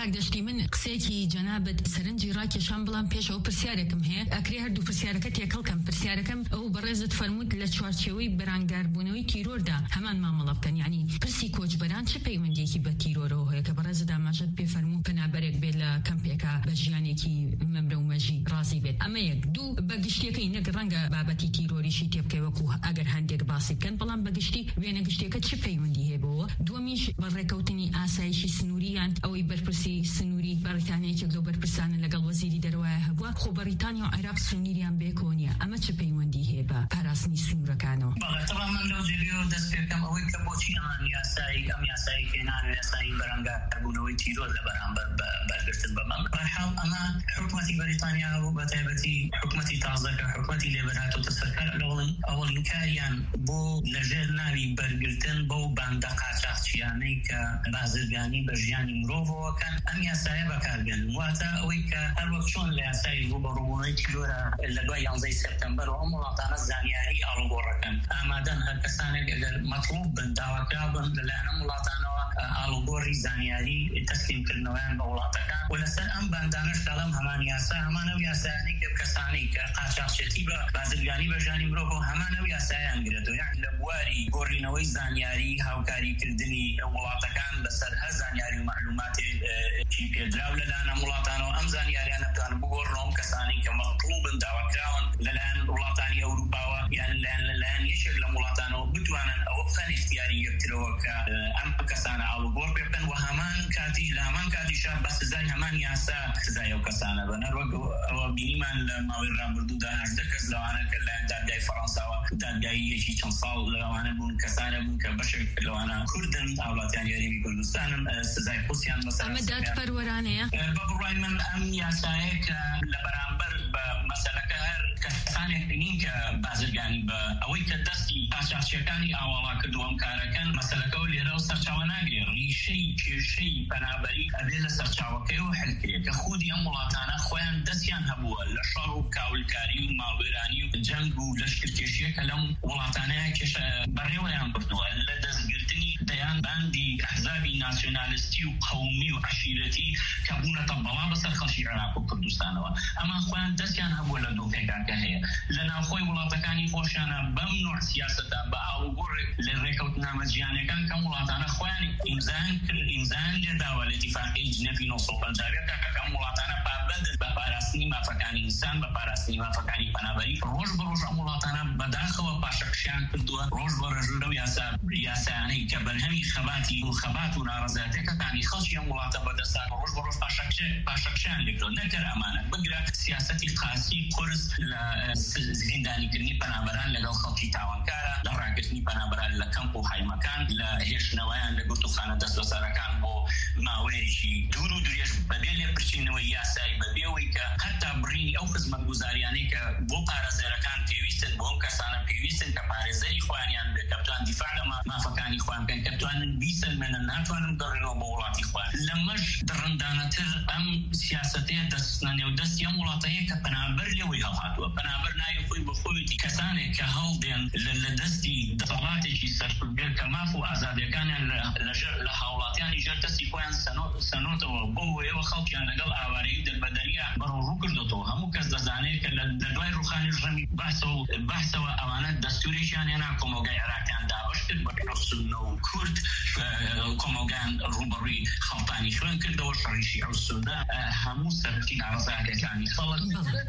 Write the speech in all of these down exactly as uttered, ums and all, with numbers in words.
کاردەشتی من قسێکی جەنابەت سەرنجی ڕاکێشان بڵام پێشەوە پرسیارێکم هەیە ئەکرێ هەردوو پرسیارەکە تێکەڵکەم. پرسیارەکەم ئەو بەڕێزت فەرمووت لە چوارچێوەی بەرانگاربوونەوەی تیرۆردا هەمان مامەڵە بکەن، یعنی پرسی کۆچبەران چه پەیوەندیەکی بە تیرۆرەوە هەیە کە بەڕێزت ئاماژەت پێ فەرموو پەنابەرێک بێت لە کەمپێکە بە ژیانێکی مەمرە و مەژی ڕازی بێت. ئەمە یەک. دوو بەگشتیەکەی نەک ڕەنگە بابەتی تیرۆریشی تێ بکەی وەکو ئەگەر هەندێک باسی بکەن، بەڵام بەگشتی وێنە گشتیەکە چه پەیوەندی هەیە بەوە. دووەمیش بەڕێکەوتنی ئاسایشی سنووری یان ئەوەی بەرپرسی سنووری بەریتانیەکێک لەو بەرپرسانە لەگەڵ وەزیری دەرەوەیە هەبووە، خۆ بەریتانیا و عێراق سنووریان بێکەوە نییە. ئەمە چه پەیوەندی هەیە بە پاراستنی سنوورەکانەوە؟ بەڵێ من لەو جێگەوە دەست پێ بکەم ئەوەی کە بۆچی ئەمان یاسایی ئەم یاسایی هێنان و یاسایی بەرەنگاربوونەوەی تیرۆر لە بەرامبەر بەرگرتن بە مەم بەرحاڵ ئەمە حکومەتی بەریتانیا و بەتایبەتی حکومەتی تازەکە حکومەتی لێبەر هاتووەتە سەرکار ئەوڵین کاریان بۆ لەژێر ناوی بەرگرتن بەو باندە قاچاقچیانەی کە بازرگانی بە ژیانی مرۆڤەوەکەن ئەم یاسایە بەکاربێن. واتە ئەوەی کە هەر وەک چۆن لە یاسای ڕوبەڕووبوونەوەی تیرۆرە لە دوای یانزەی سپتەمبەر و ئەم وڵاتانە زانیاری ئاڵوگۆڕەکەن ئامادەن هەر کەسانێک ئەگەر مەطلوب بن داواکرا بن لەلایەن ئەم وڵاتانەوە ئاڵوگۆڕی زانیاری تەسلیمکردنەوەیان بە وڵاتەکان و لەسەر ئەم بەندانەش دەڵێم هەمان یاسا هەمان ئەو یاسایانی کە کەسانی کە قاچاقچێتی بە بازرگانی بە ژیانی مرۆڤ هەمان ئەو یاسایان گرێتەوە. یعنی لە بواری گۆڕینەوەی زانیاری هاوکاریکردنی وڵاتەکان لەسەر هەر زانیاری و معلوماتێکی پێدراو لەلایەن ئەم وڵاتانەوە ئەم زانیاریان نەتوانن بگۆڕنەوە کەسانی کە مەطلوبن داواکراون لەلایەن وڵاتانی ئەوروپاوە یان لەلایەن یەکێک لە وڵاتانەوە بتوانن ئەوە بخەن اختیاری یەکترەوە کە ئەم کەسانە ئاڵوگۆڕ پێ بکەن و هەمان کاتی لە هەمان کاتیشا بە سزای هەمان یاسا سزای ئەو کەسانە بن. هەروەک ئەوە بینیمان لە ماوەی ڕابردوودا هەژدە کەس لەوانە کە لەلایەن دادگای فەڕەنساوە دادگاییەکی چەند ساڵ لەوانە بوون کەسانە بوون کە بەشێک لەوانە کوردن هاوڵاتیان یاریمی کوردستانن سزای قوسیان بەسەر ئەمە دادپەروەرانەیە. بە بڕوای من ئەم یاسایە کە لە بەرامبەر بە مەسەلەکە هەر کەسانێک نین کە بازرگانی بە ئەوەی کە دەستی قاچاقچیەکانی ئاواڵا کردو ئەم کارەکەن مەسەلەکە لێرەوە سەرچاوە ناگرێ. ڕیشەی کێشەی پەنابەری ئەبێ لە سەرچاوەکەیەوە هەلکرێت کە خودی ئەم وڵاتانە خۆیان دەستیان هەبووە لە شەڕ و کاولکاری و ماڵوێرانی و جەنگ و لەشکرکێشیە کە لەم وڵاتانەیە کێشە بەڕێوەیان بردووە لە دەستگرتنی دەیان باندی ئەحزابی ناسیۆنالیستی و قەومی و عەشیرەتی کە بوونەتە بەڵا بەسەر خەڵکی عێراق و کوردستانەوە. ئەمان خۆیان دەستیان هەبووە لە دۆپێکاکە هەیە لە ناوخۆی وڵاتەکانی خۆشیانە بەم نوع سیاسەتە بە ئاڵوگۆڕێک لە ڕێکەوتنامە جیهانیەکان کەم وڵاتانە خۆیان ئیمزان کرد ئیمزان لێداوە لە ئیتیفاقی جنێڤی نۆ سەد و پەنجاویەکە کە ئەم وڵاتانە پابەندن بە پاراستنی مافەکانی ئینسان بە پاراستنی مافەکانی پەنابەری. ڕۆژ بە ڕۆژ ئەم وڵاتانە بەداخەوە پاشەکشیان کردووە ڕۆژ بە ڕۆژ لەو یاسا یاسایانەی کە بەرهەمی خەباتی و خەبات و ناڕەزایەتیەکانی خەڵکی ئەم وڵاتە بەدەستان ڕۆژ بە ڕۆژ پاشەکشیان لێکردووە. نەکەر ئەمانە بگرە سیاسەتی قاسی قورس لە زیندانیکردنی پەنابەران لەگەڵ خەڵکی تاوانکارە، لە ڕاگرتنی پەنابەران لە کەمپ و حایمەکان، لە هێشتنەوەیان لە گرتوخانە دەست بەسەرەکان بۆ ماوەیەکی دوور و درێژ بەبێ لێپرچینەوەی یاسایی بەبێەوەی کە هەتا بڕینی ئەو خزمەتگوزاریانەی کە بۆ پارێزەرەکان پێویستن بۆ ئەم کەسانە پێویستن کە پارێزەری خۆیانیان بێت کە بتوان دیفاع لە مافەکانی خۆیان بکەن کە بتوانن بیسەلمێنن ناتوانن بگەڕێنەوە بۆ وڵاتی خۆیان. لەمەش دڕندانەتر ئەم سیاسەتەیە دەستنە نێودەستی ئەم وڵاتەیە کە پەنابەر لێوەی هەڵهاتووە. پەنابەر ناوی خۆی بە خۆیەتی کەسانێک کە هەڵدێن لە دەستی دەسەڵاتێکی سەرکوبگەر کە ماف و ئازادیەکانیان لە هاوڵاتیانی ژەر دەستی خۆیان سەنۆتەوە بۆ وەیەوە خەڵکیان لەگەڵ ئاوارەیی دەربەدەریە بەڕۆڕوو کردوتەوە. هەموو کەس دەزانێت کە لە دوای ڕوخانی ژەمی بەحسەوە ئەوانە دەستوریشیان هێنا کۆمەلگای عێراقیان دابەش کرد بە سونە و کورد کۆمەلگایان ڕوبەڕووی خەڵتانی خوێن کردەوە شەڕیشی ئەو سوودە هەموو سەرکی ناڕەزایەتیەکانی خەڵک.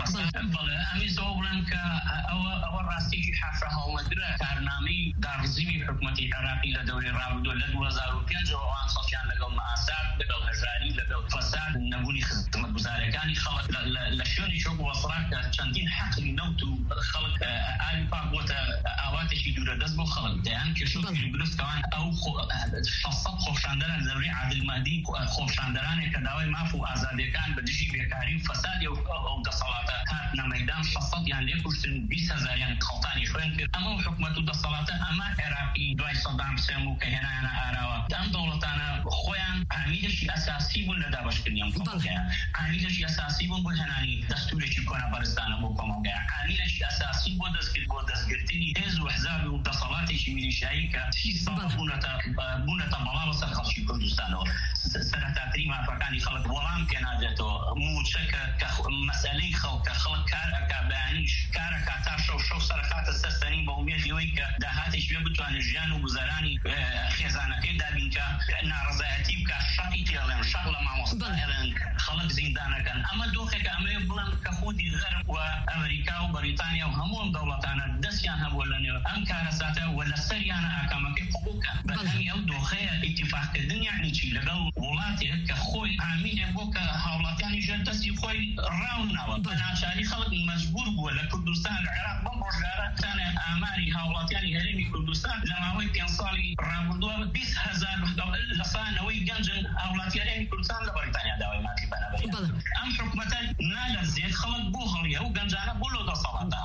بەڵێ ئەمیش ئەوە بڵێم کە ئەوە ڕاستێکی حافرە هەڵمەگرە کارنامەی داڕزیوی حکومەتی عێراقی لە دەورەی ڕابردووە لە دوو هەزار و پێنج ئەوان خەڵکیان لەگەڵ مەئاسات لەگەڵ هەژاری لەگەڵ فەساد نەبوونی خزمەتگوزاریەکانی خەڵک لە شوێنی شۆک وەسڕا کە چەندین حەقی نەوت و خەڵک ئاوی پاک بۆتە ئاواتێکی دوورە دەست بۆ خەڵک دەیان کێشۆکی دروستکەوان ئەو شەشسەد خۆشاندەران زەوری عادلمادی خۆشاندەرانێک کە داوای ماف و ئازادیەکان بە دژی بێکاری و فەسادی ئەو دەسەڵاتە هاتنە مەیدان شەشسەدیان لێ کوشتن بیست هەزاریان خەڵتانی خوێن کرد. ئەمە حکومەت و دەسەڵاتە ئەمە عێراقی دوای سەدام حوسێن و کە هێنایانە ئاراوە ئەم دەوڵەتانە خۆیان عامیلێکی ئەساسی بوون لە دابەشکردنی ئەم کۆمەڵگەیە عاملێکی ئەساسی بوون بۆ هێنانی دەستورێکی کۆنەپەرستانە بۆ کۆمەڵگەیە عاملێکی ئەساسی بۆ دەستکرد بۆ دەستگرتنی هێز و ئەحزاب و دەسەڵاتێکی میلیشیایی کە سی ساڵ بوونەتە بوونەتە بەڵاو سەر خەڵکی کوردستانەوە سەرەتاترین مافەکانی خەڵک وەڵام پێنادرێتەوە موچەکە کە مەسئلەی خەڵکە خەڵک کار ئەکا بەیانیش کارەکە تا شەو شەو سەرەخاتە سەرسەرین بە ئومێدیەوەی کە داهاتێک بێ بتوانێت ژیان و گوزەرانی خێزانەکەی دابینکە ناڕەزایەتی بکە شەقی تێڵێن شەق لە مامۆستا هێڵێن خەڵک زیندانەکەن ئەمە دۆخێکە ئەمەیە بڵێن کە خودی غەرب و ئەمریکا و بەریتانیا و هەموو ئەم دەوڵەتانە دەستیان هەبووە لەنێو ئەم کارە ساتە و لە سەریانە ئاکامەکەی قبوڵکەن بەهەمی ئەو دۆخەیە ئیتیفاقکردن یعنی چی لەگەڵ وڵاتێک کە خۆی ئامینێ بۆ کە هاوڵاتیانی ژێر دەستی خۆی ڕاوناوە بە ناچاری خەڵک مەجبور بووە لە کوردستان لە عێراق بەم ڕۆژگارە تانە ئاماری هاوڵاتیانی هەرێمی کوردستان لە ماوەی پێنج ساڵی ڕابردووە بیست هەزار لە سانەوەی گەنجن هاوڵاتیانی کوردستان لە بەریتانیا داوای ماتی بەنابەری ئەم حکومەتە نالەرزێت خەڵک بۆ هەڵیە و گەنجانە بۆ لەو دەسەڵاتدا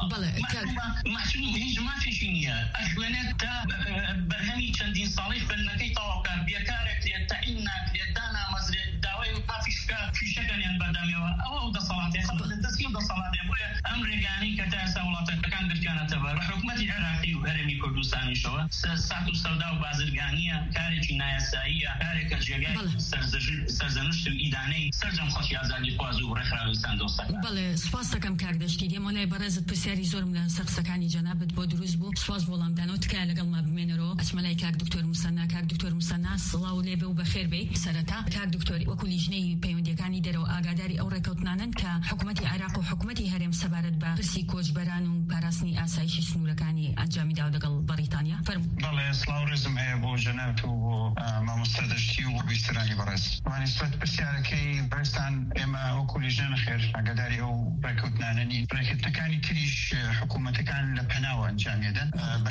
مەحسوم هیچ مافێکی نییە ئەخوێنێت تا بەرهەمی چەندین ساڵی خوێندنەکەی تەواوکە بێکارێک لێت تەعین ناکرێت دانامەزرێت داوای پافیشکە فیشەکەنیان بەردەمیەوە ئەوە و دەسەڵاتی خەڵک دەستی و دەسەڵاتێ بۆیە ئەم ڕێگانەی کە تا ئێستا وڵاتەکان گرتیانەتە بە حکومەتی عێراقی و هەرێمی کوردستانیشەوە سات و سەودا و بازرگانیە کارێکی نایاساییە کارێکە جێگای سەرزەنوشت و ئیدانەی سەرجەم خۆشی ئازادی خواز و ڕێکخراوەستان دۆستەکان. بەڵێ سوپاس دەکەم کاردەشتی دێمەلای بەڕێزت پرسیاری زۆرم لە سەقسەکانی جەنابەت بۆ دروست بوو سوپاس وەڵامدانەوە تکایە لەگەڵ ما بمێنەرەوە ئەچمەلای کاک دکتۆر موسەنا کاک دکتۆر موسەنا سڵاو لێبێ و بەخێر بێ سەرەتا کاک دکتۆر وەکو لیژنەی پەیوەندیەکانی دەرەوە ئاگاداری ئەو ڕێکەوتنانن کە حکوومەتی عێراق و حکوومەتی هەرێم سەبارەت بە پرسی کۆچبەران و پاراستنی ئاسایشی سنوورەکانی ئەنجامی داو لەگەڵ بەریتانیا فەرموو. بەڵێ سڵاو ڕێزم هەیە بۆ جەنابەت و بۆ مامۆستا دەشتی و بۆ بیسترانی بەڕێز وانی سوێت پرسیارەکەی بەرزتان ئێمە وەکو لیژنە نەخێر ئاگاداری ئەو ڕێکەوتنانەنی ڕێکەوتنەکانی تریش حکوومەتەکان لە پەناوە ئەنجامێدەن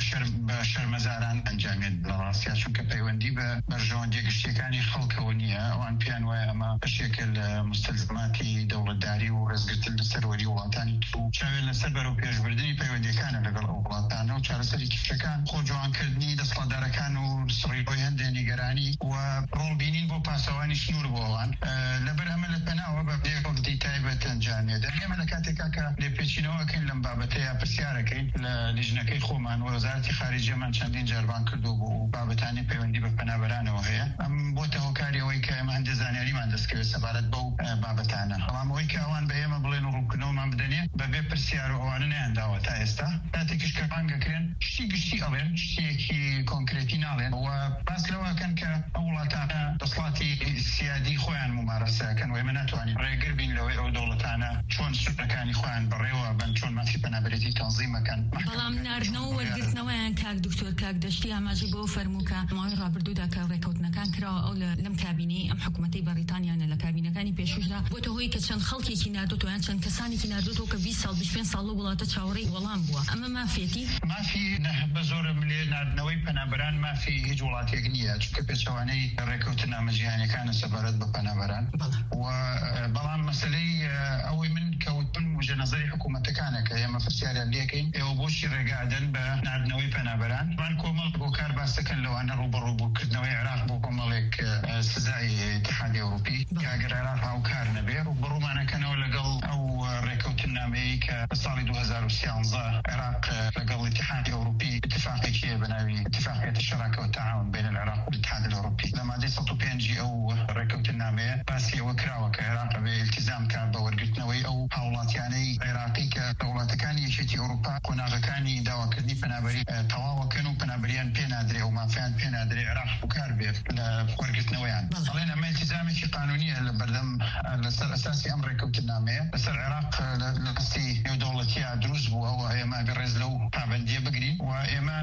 بە شەرمەزاران ئەنجامێت لە ڕاستیا چونکە پەیوەندی بە بەرژەوەندی گشتیەکانی خەڵکەوە نییە ئەوان پیان وایە ئەمە بەشێکە لە مستەلزماتی دەوڵەتداری و ڕێزگرتن لە سەروەری وڵاتانی و چاوێن لەسەر بەرەو پێشبردننی پەیوەندیەکانە لەگەڵ ئەو وڵاتانە و چارەسەری کیفەکان خۆجوانکردنی دەسەڵاتدارەکان و سڕیبۆی هەندێک نیگەرانی و ڕۆڵبینین بۆ پاسەوانی سنوور بۆ ئەوان لەبەر ئەمە لە پەناوە بە بێگەڵتی تایبەت ئەنجامێدەن ئێمە لە کاتێکا کە لێپێچینەوەکەین لەم بابەتەیە پرسیارەکەین لە لیژنەکەی خۆمان و وەزارەتی خارجیەمان چەندین جاربان کردو بۆ بابەتانی پەیوەندی بە پەنابەرانەوە هەیە ئەم بۆتە هۆکاری ئەوەی کە ئێمە هەندێک زانیاریمان دەستکەوێت سەبارەت بەو بابەتانە بەڵام ئەوەی کە ئەوان بە ئێمە بڵێن و ڕوونکردنەوەمان بدەنێ بەبێ پرسیار و ئەوانە نەیانداوە تا ئێستا کاتێکیش کە بانگەکرێن شتی گشتی ئەڵێن شتێکی کۆنکرێتی ناڵێن و باس لەوەکەن کە ئەو وڵاتانە دەسەڵاتی سیادی خۆیان ممارەسەکەن و ئێمە ناتوانین ڕێگر بین لەوەی ئەو دەوڵەتانە چۆن سنوورەکانی خۆیان بەڕێوە بن چۆن مافی پەنابەرێتی تەنزیمەکەن بەڵام ناردنەوە وەرگرتنەوەیان کاک دکتۆر کاک دەشتی ئاماژی بۆ فەرموو کە ماوەی ڕابردوودا کە ڕێکەوتنەکان کراوە ئەو لەم کابینەی ئەم حکوومەتەی بەریتانیانە لە کابینەکانی پێشوشدا بۆتە هۆی کە چەند خەڵکێکی ناردوتەوە یان چەند کەسانێکی ناردوتەوە کە بیست ساڵ پێنج ساڵ لەو وڵاتە چاوەڕێی وەڵام بووە ئەمە مافێتی مافی بە زۆرم لێ ناردنەوەی پەنابەران مافی هیچ وڵاتێک نییە چونکە پێچەوانەی ڕێکەوتن نامەجیهانیەکانە سەبارەت بە پەنابەران و بەڵام مەسەلەی ئەوەی من کەوتن وجە نەزەری حکوومەتەکانە کە ئێمە پرسیاریان لێکەین ئێوە بۆچی ڕێگادەن بە ناردنەوەی پەنابەران وان کۆمەڵ بۆ کار باس دەکەن لەوانە ڕوبەڕووبووکردنەوەی عێراق بۆ کۆمەڵێک سزای اتحادی ئەوروپی کە ئەگەر عێراق هاوکار نەبێ ڕوبەڕوومانەکەنەوە لەگەڵ ئەو ڕێکەوتنامەیەی کە بە ساڵی دوو هەزار و سیانزە عێراق لەگەڵ اتحادی ئەوروپی اتفاقێکی بەناوی اتفاقیة الشراكة والتعاون بين العراق والاتحاد الأوروبي لما دي سطو بينجي أو ركوتنامة باسي وكراوة كعراق بالتزام كان بورقتنوي أو حولات يعني عراقي كدولات كان يشتي أوروبا قناغ كان داوا كردني بنابري تواوا كانوا بنابريان بينادري أو ما فيان بينادري عراق وكاربي لورقتنوي يعني علينا ما التزامي قانونية لبردم لسر أساسي أمر ركوتنامة لسر العراق لقصي دولتي دروز بو أو إما برز لو طابندية بقري وإما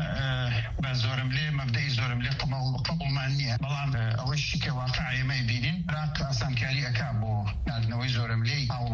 بزورم لي مبدئي زورم لي قبل قبل معنية بلان أول شيء كواقع ما يبينين راق أصلا كاري أكابو نادنوي زورم لي أولاتيان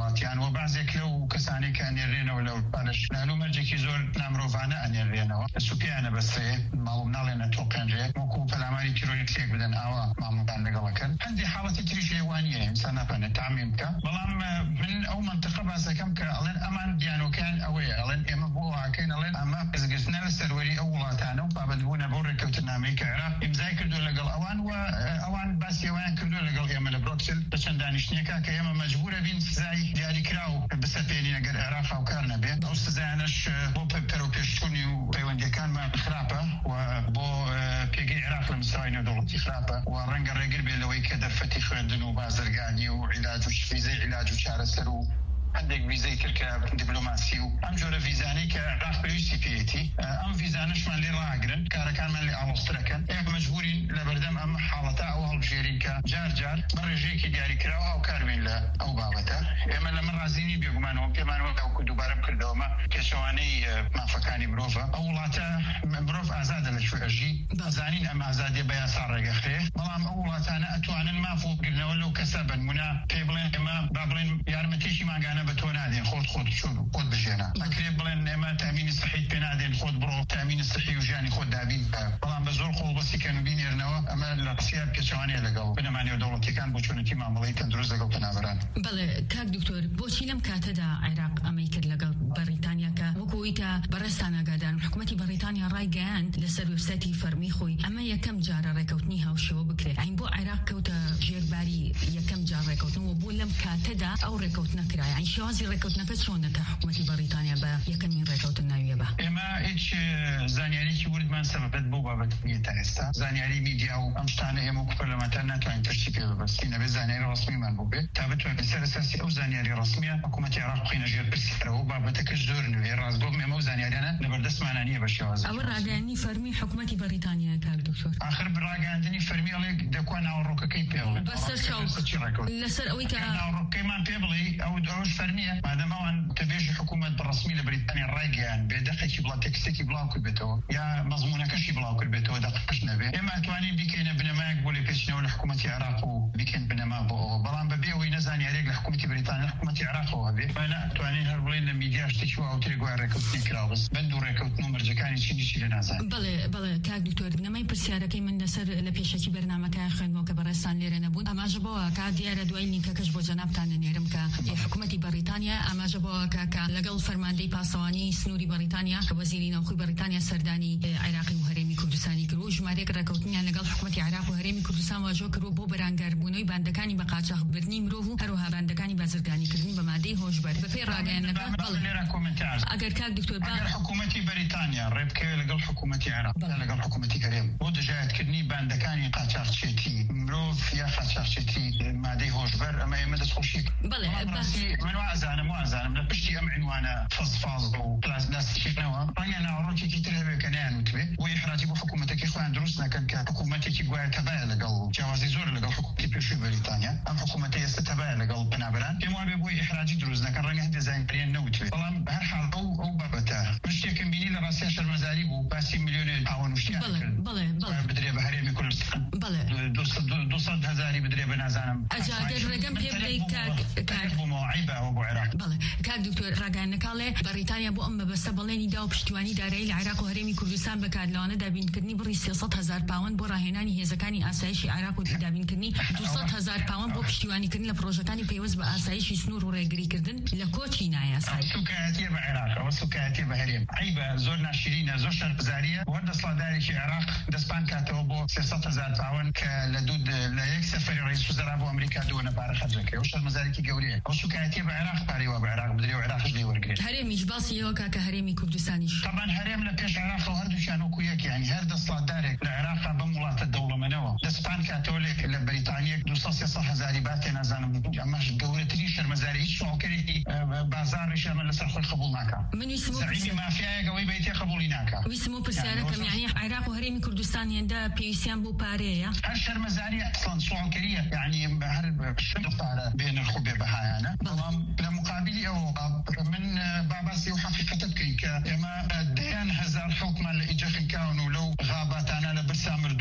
بۆ بازێک لەو کەسانی کە ئەنێڕێنەوە لەو پالش لەلو مەرجێکی زۆر نامرۆڤانە ئەنێڕێنەوە سوپیانە بەسێ ماڵم ناڵێنە تۆقێنرێ وەکو پەلاماری تیرۆریکسێک بدەن ئاوا مامۆدان لەگەڵەکەن هەندی حاڵەتی تریش هێوانیە ئینسان ناتوانێت تامیم بکە بەڵام من ئەو منتقە باسەکەم کە ئەڵێن ئەمان دیانۆکان ئەوەیە ئەڵێن ئێمە بۆ ئاکەین ئەڵێن ئەمە پزگرتنە لە سەروەری ئەو وڵاتانە و پابەندبوونە بۆ ڕێکەوتنامەی کە عێراق ئیمزای کردو لەگەڵ ئەوان و ئەوان باسی ئەویان کردو لەگەڵ ئێمە لە بروکسل بە چەند دانیشتنیەکە کە ئێمە مەجبورە بین سزای دیاریکراو بسەپێنین ئەگەر عێراق هاوکار نەبێت ئەو سزایانەش بۆ پەرۆ پێشچوونی و پەیوەندیەکانمان خراپە و بۆ پێگەی عێراق لە مستەوای نێودەوڵەتی خراپە و ڕەنگە ڕێگر بێت لەوەی کە دەرفەتی خوێندن و بازرگانی و عیلاج و ویزەی عیلاج و چارەسەر و عندك فيزا تركا دبلوماسي ام جورا فيزاني كراف بيوسي بيتي ام فيزانش من اللي راقرن كاركان من اللي الستركن ايه مجبورين لبردم ام حالته او هالجيرين كجار جار برجيكي دياري كراو او كارمين لا او بابته اما لما رازيني بيقومان او كمان او كدوباره كردوما كشواني ما فكاني مروفا او لاتا مروف ازاد للشوجي زانين ام ازاد بيا صار رغخته ملام اولاتا انا اتوان ما فوق قلنا ولو كسبا منا بيبلين اما بابلين يارمتيشي ما كان بتونادين خود خود شو خود بجينا اكري بلن اما تامين صحي بنادين خود برو تامين صحي وجاني خود دابين طبعا بزور قول بس كانوا بين يرنوا اما الرسياب كشواني لقوا بنا ماني دولتي كان بوشونتي ما مليت اندروز لقوا تنابران بله كاك دكتور بوشي لم كاتدا عراق اميكر لقوا بريطانيا كا وكويتا برستانا قادان حكومتي بريطانيا راي جان لسر وساتي فرمي خوي اما يا كم جار ركوتنيها وشو بكري عين بو عراق كوتا جيرباري يا كم جار ركوتن وبو لم كاتدا او ركوتنا كرا يعني شوازي ركوتنا كشلون كحكومة بريطانيا با يكمين ركوتنا ويبا اما ايش زانياري كي ولد من سببت بو بابت ميتايستا زانياري ميديا او امشتانه امو كبرلمانتنا توين ترشيبي بس كنا بزانياري رسمي من بوبي تابت بسر اساسي او زانياري رسميه حكومه العراق قينا جير برسيرو بابت كجدور نوي رازقوم مو زانياري انا لبردس معنانيه بشواز او راغاني فرمي حكومه بريطانيا كاك دكتور اخر براغاندني فرمي عليك دكوانا وروكا كي بيو بس شو لسر اويكا اوروكا ما بيبلي او دوش فرميه هذا ما وان تبيش حكومة بالرسمي لبريطانيا الرايقان بدقة بلا تكستيكي بلا كلبته يا مضمونة كشي بلا كلبته دقة نبي إما توانين بيكين بنما يقبل بيشنا لحكومة العراق وبيكين بنما بو بلان ببيع وينزاني عليك لحكومة بريطانيا حكومة العراق وهذه فأنا توانين هربلين الميديا اشتكوا أو تريقوا ركوتني كراوس بندو ركوت نمر جكاني شيء شيء لنازان بله بله كاك دكتور بنما يبرسيارة كي من نسر لبيشتي برنامج كأخذ موكبرستان ليرنا بود أما جبوا كعديار دويني ككشبو جناب تاني نيرم كحكومة بريطانيا أما جبوا كا لقل فرماندەی پاسەوانی سنووری بەریتانیا وەزیری ناوخۆی بەریتانیا سەردانی عێراقی و هەرێمی کوردستانی کرد ژمارەیەک ڕێکەوتنیان لەگەڵ حکومەتی عێراق و هەرێمی کوردستان واژۆ کرد بۆ بەرانگاربوونەوەی باندەکانی بە قاچاغبردنی مرۆڤ و هەروەها باندەکانی بازرگانیکردن بە مادەی هۆشبەر بەپێی ڕاگەیاندنەکە ئەگەر کاک دکتۆر ئەگەر حکومەتی بەریتانیا ڕێبکەوێ لەگەڵ حکومەتی عێراق لەگەڵ حکومەتی هەرێم بۆ دژایەتکردنی باندەکانی قاچاغچێتی مرۆڤ یا قاچاغچێتی مادەی هۆشبەر ئەمە ئێمە دەستخۆشی بەڵێ من وازانم وازانم لە پشتی ئەم عنوانە فاز او بلاستيك نوا راني روكي كي ترهب كنان وتبي ويحراجي بحكومتك اخوان دروسنا كان كحكومتك قوا تبع لقل جوازي زور لقل حكومتي بيشو بريطانيا ام حكومتي يستتبع لقل بنابران كما بيبوي احراجي دروسنا كان راني هندي زين بريان نوتبي والله بهالحال او او بابتا مش يمكن بيني لراسي عشر مزاريب وباسي مليون باون وشيا بله بله بله بدري بهريمي كل بله دوصد هزاري بدري بنازانم اجاگر رقم هبلي كاك كاك موعبه ابو عراق بله كاك دكتور راغان نكاله بريطانيا بو ام بس بەڵێنی دا و پشتیوانی دارایی لە عێراق و هەرێمی کوردستان بەکارلەوانە دابینکردنی بڕی سێسەد هەزار پاوەند بۆ ڕاهێنانی هێزەکانی ئاسایشی عێراق و دابینکردنی دووسەد هەزار پاوەند بۆ پشتیوانیکردن لە پرۆژەکانی پەیوەست بە ئاسایشی سنوور و ڕێگریکردن لە کۆچی نایاسایی سوکایەتیە بە عێراق و سوکایەتیە بە هەرێم عیبە زۆر ناشرینە زۆر شەربزاریە وەردەسڵاتدارێکی عێراق دەستپان کاتەوە بۆ سێسەد هەزار پاوەند کە لە دوو لە یەک سەفەری ڕئیس وزەرا بۆ ئەمریکا دووەنە پارە خەرجەکەی و شەرمەزارێکی گەورەیە ئەو سوکایەتیە بە عێراق پارەی بە عێراق بدرێ و عێراقش لێ وەرگێت هەرێمیش باسی ئێوە کاکە هەرێمی کوردستانیش طبعا هەرێم لە پێش عێراق و هەردووشیان وەکو یەک یعنی هەر دەسڵاتدارێک لە عێراقا بەم وڵاتە دەوڵەمەنەوە دەستپان کاتەوە لێک لە بەریتانیەک دووسەد سێسەد هەزاری باتێ نازانم ئەمەش گەورەترین شەرمەزاری هیچ شۆڵکەرێکی بازاڕیش ئەمە لەسەر خۆی قبوڵ ناکا زعیمی مافیایەک ئەوەی بەیتێ قبوڵی ناکا ویسم و پرسیارەکەم یعنی عێراق و هەرێمی کوردستان هێندە پێویستیان بۆ پارەیە هەر شەرمەزاری ئەسڵەن سوڵکەریە یعنی هەر شەر پارە بێنرخ و بێبەهایانە بەڵام لە مقابلی ئەوە من باباسی و حەقیقەتە بکەین کە ئێمە دەیان هەزار حکمان لە ئیجەخی کاون و لەو غاباتانە لە برسا مردون و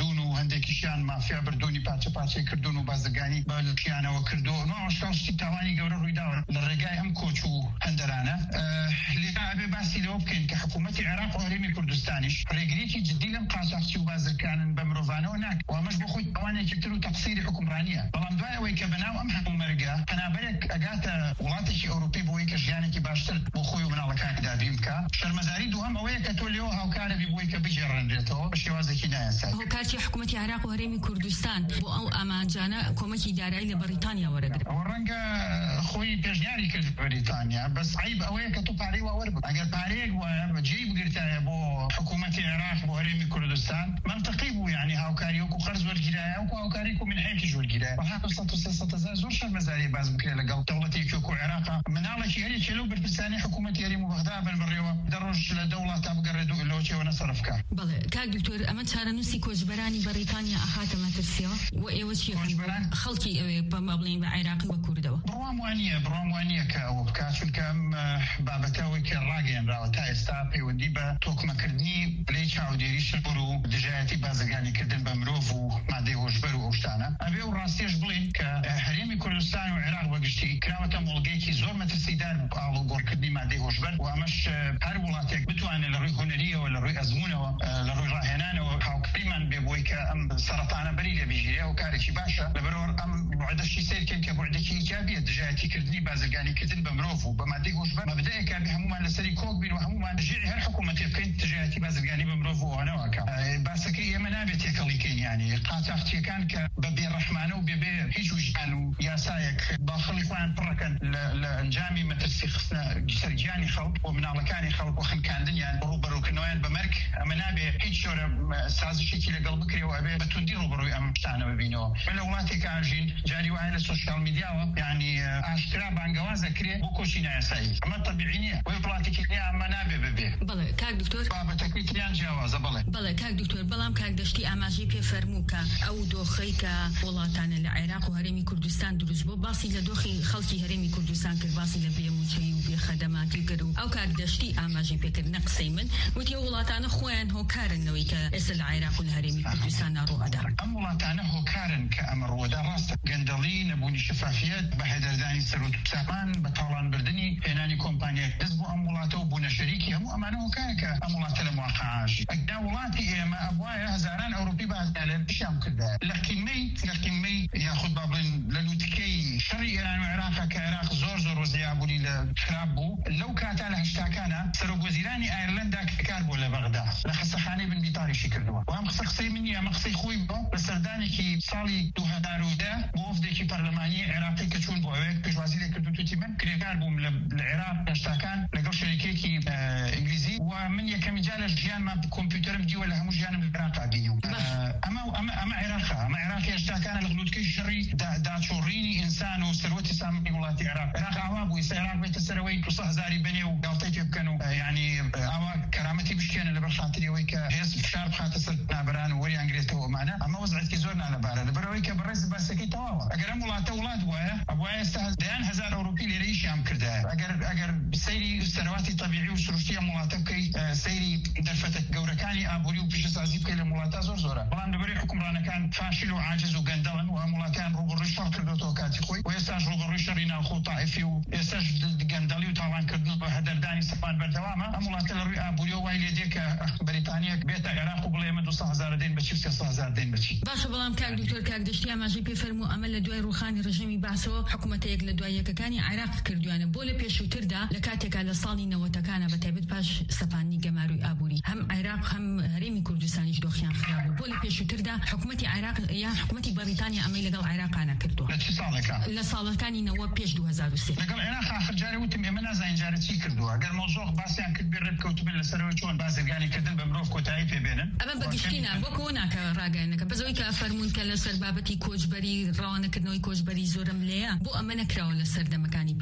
هەندێکیشیان مافیا بردوونی پاچە پاچەی کردوون و بازرگانی بەلکیانەوە کردو نوشتاشتی تاوانی گەورە ڕوویداوە لە ڕێگای ئەم کۆچ و هەندەرانە لێرا ئەبێ باسی لەوە بکەین کە حکوومەتی عێراق و هەرێمی کوردستانیش ڕێگریەکی جددی لەم قاچاقچی و بازرگانن بە مرۆڤانەوە ناکە و ئەمەش بۆ خۆی تاوانێکی تر و تەقسیری حکومڕانیە بەڵام دوای ئەوەی کە بەناو ئەم هەموو مەرگە پەنابەرێک ئەگاتە وڵاتێکی ئەوروپی بۆی کە ژیانێکی باشتر بۆ خۆی و مناڵەکانی دابین بکە شەرمەزاری دووەم ئەوەیە کە تۆ لێەوە هاوکارەبی بۆی کە بجێڕێنرێتەوە بە شێوازێکی نایاسایی هاوکارکی حکوومەتی عێراق و هەرێمی کوردستان بۆ ئەو ئامانجانە کۆمەکی دارایی لە بەریتانیا وەرەگرت ئەوە ڕەنگە خۆی پێشنیاری کرد بەریتانیا بەس عیب ئەوەیە کە تۆ پارەی وا وەربگرت ئەگەر پارەیەک وایە بەجێی بگرتایە بۆ حکوومەتی عێراق بۆ هەرێمی کوردستان منطقی بوو یعنی هاوکاری وەکو قەرز وەرگیرایە وەکو هاوکاری و منحەیەکیش وەرگیرایە بەها سەد و سێ هەزار زۆر شەرمەزاری باز بکرێت لەگەڵ دەوڵەتێکی وەکو عێراق مناڵێکی هەرێکی لەو بەرپرسانی حکوومەتی هەرێم و بەغدا بن بڕێوە دەڕۆژ لە دەوڵەتا بگەڕێت و لەوەچێوە نەسەرف بکات. بەڵێ کاک دکتۆر ئەمە چارەنووسی کۆچبەرانی بەریتانیا ئاخاتە مەترسیەوە و ئێوە چی خەڵکی ئەوێ بەما بڵێن بە عێراقی وە کوردەوە بڕوام وانە بڕوام وانە کە ئەوە بکات چونکە ئەم بابەتەوەی کە ڕاگەیەنراوە تا ئێستا پەیوەندی بە تۆکمەکردنی پلەی چاودێری شەڕ و دژایەتی بازرگانیکردن بە مرۆڤ و مادەی هۆشبەر و ئەو شتانە ئەبێ و ڕاستیش بڵین کە هەرێمی کوردستان و عێراق بەگشتی کراوەتە مۆڵگەیەکی زۆر مەترسیدار ئاڵوگۆڕکردنی مادەی هۆشبەر و ئەمەش هەر وڵاتێک بتوانێت لە ڕووی هونەریەوە لە ڕووی ئەزموونەوە لە ڕووی ڕاهێنانەوە هاوکاریمان بێ بۆی کە ئەم سەرەتانە بەری لێبژێرێ و کارێکی باشە لەبەرەوە ئەم بوعدەشی سیرکەین کە بوعدێکی ایجابیە دژایەتیکردنی بازرگانیکردن بە مرۆڤ و بە مادەی هۆشبەر مەبدەیەکە بێ هەمومان لەسەری کۆک بین و هەمومان ژێری هەر حکوومەتێ بکەین دژایەتی بازرگانی بە مرۆڤ و ئەوانەوەکە باسەکەی ئێمە نابێت تێکەڵیکەین یانی قاچاقچیەکان کە بە بێڕەحمانە و بێبێ هیچ وژدان و یاسایەک باخەڵی خۆیان پڕەکەن لە ئەنجامی مەترسی خستنە سەرگیانی خەڵک و مناڵەکانی خەڵک و خنکاندنیان ڕوبەڕووکردنەوەیان بە مەرگ ئەمە نابێ هیچ جۆرە سازشێکی لەگەڵ بکرێەوە ئەبێ بە توندی ڕوبەڕووی ئەم شتانە ببینەوە لە وڵاتێکە ئاژین جاری وایە لە سۆشیال میدیاوە یعنی ئاشکرا بانگەوازە کرێ بۆ کۆچی نایاسایی ئەمە تەبیعی نییە وەی وڵاتێکی نیە ئەمە نابێ ببێ بەڵێ کاک دکتۆر بابەتەکەی تریان جیاوازە بەڵێ بەڵێ کاک دکتۆر بەڵام کاک دەشتی ئاماژەی پێ فەرموو کە ئەو دۆخەی کە وڵاتانە لە عێراق و هەرێمی کوردستان دروست بۆ باسی لە دۆخی خەڵکی هەرێمی کوردستان کرد باسی لە بێموچەی و بێخەدەماتی کرد و ئەو کاک دەشتی ئاماژەی پێکرد نە قسەی من وتی وڵاتانە خۆیان هۆکارنەوەی کە ئێستا لە عێراق و لە هەرێمی کوردستان ڕوئەدا ئەم وڵاتانە هۆکارن کە ئەمە ڕوەدا ڕاستە گەندەڵی نەبوونی شفافیت بە هێدەردانی سەرۆت و سامان بە تاڵانبردنی هێنانی کۆمپانیەک دەست بۆ ئەم وڵاتە و بوونە شەریکی هەموو ئەمانە هۆکارە کە ئەم وڵاتە لە مواقعاژی ئەگدا وڵاتی ئێمە ئەبوایە هەزاران ئەوروپی بەهاتالێن پیشام کردا لە قیمەی لە قیمەی یاخود با بڵێن لە لوتکەی شەڕی ئێران و عێراق کە عێراق زۆر زۆر ڕۆزیابوونی لە خراپ بوو لەو کاتا لە هەشتاکانە سەرۆکوەزیرانی ئایرلەندا کار بۆ لە بەغدا لە خستەخانەی بنبیتاریشی کردووە و ئەم قسە قسەی منی ئەمە قسەی خۆی بۆ بە سەردانێکی ساڵی دوو هەزار و دە بۆ وەفدێکی پەرلەمانی عێراقی کە چوون بۆ ئەوەیە پێشوازی لێ کردو توتی من کرێکار بووم لە عێراق هەشتاکان لەگەڵ شەریکێکی ئینگلیزی و من یەکەمی جا لە ژیانمان کۆمپیوتەرم دیوە لە هەموو ژیانم لە عێراقا بینیوم ئەمە ئەمە عێراقا ئەمە عێراقی هەشتاکانە لە غلوتکەی شەڕی داچۆڕینی ئینسان و سەرۆتی سامانی وڵاتی عێراق عێراق ئاوا بووی عێراق بێتە سەرەوەی دووسە هەزاری بنێ و گاڵتەی پێ بکەن و یعنی ئاوا کەرامەتی بشکێنە لەبەر خاتریەوەی کە هێز فشار بخاتە سەر نابران و وەری ئەنگرێتەوە ئەمانە ئەمە وەزعەتی زۆر نالەبارە لەبەرەوەی کە بەڕێز باسەکەی تەواوە ئەگەر ئەم وڵاتە وڵات وایە ئەوایە ئێستا دەیان هەزار ئەوروپی لێرە ئیشیان کردایە ئەگەر ئەگەر سەیری سەرواتی طبیعی و سروشتی ئەم وڵاتە بکەی سەیری دەرفەتە گەورەکانی ئابووری و پیشەسازی بکەی لە وڵاتە زۆر زۆرە بەڵام لەبەرەی حکومڕانەکان فاشل و عاجز و گەندەڵن و ئەم وڵاتیان ڕوبەڕووی شەڕ کردوەوە کاتی خۆی و ئێستاش ڕوبەڕووی شەڕی ناوخۆ تائیفی و ئێستاش گەندەڵی و تاوانکردن بە هەدەردانی سەپان بەردەوامە ئەم وڵاتە لە ڕووی ئابووریەوە وای لێ دێ کە بەریتانیەک بێتە عێراق و بڵێ ئێمە دووسە هەزار دێن بەچی و سێسە هەزار دێن بەچی باشە بەڵام کاک دکتۆر کاک دەشتی ئاماژەی پێ فەرموو ئەمە لە دوای ڕوخانی ڕژەمی باسەوە حکوومەتەیەک لە دوای یەکەکانی عێراق کردوانە بۆ لە پێشووتردا لە کاتێکا لە ساڵی نەوەتەکانە بەتایبەت پاش سەپاندنی گەماروی ئابووری هەم عێراق هەم هەرێمی کوردستانیش دۆخیان خراپ بوو بۆ لە پێشووتردا حکوومەتی عێراق یان حکوومەتی بەریتانیا ئەمەی لەگەڵ عێراقانە کردووە لە چ ساڵێکە لە ساڵەکانی نەوە پێش دوو هەزار و سێ لەگەڵ عێراق آخر جارێ وتم ئێمە نازانین جارە چی کردووە ئەگەر مۆزۆخ باسییان کرد بێ ڕێککەوتبن لەسەرەوەی چۆن بازرگانیکردن بە مرۆڤ کۆتایی پێبێنن ئەمە بەگشتینە بۆ ناکە ڕاگەیەنەکە بەزەوەی کە فەرموون کە لەسەر بابەتی کۆچبەری ڕاوانەکردنەوەی کۆچبەری زۆرم لێیە بۆ ئەمە نەکراوە لە سەردەمەکانی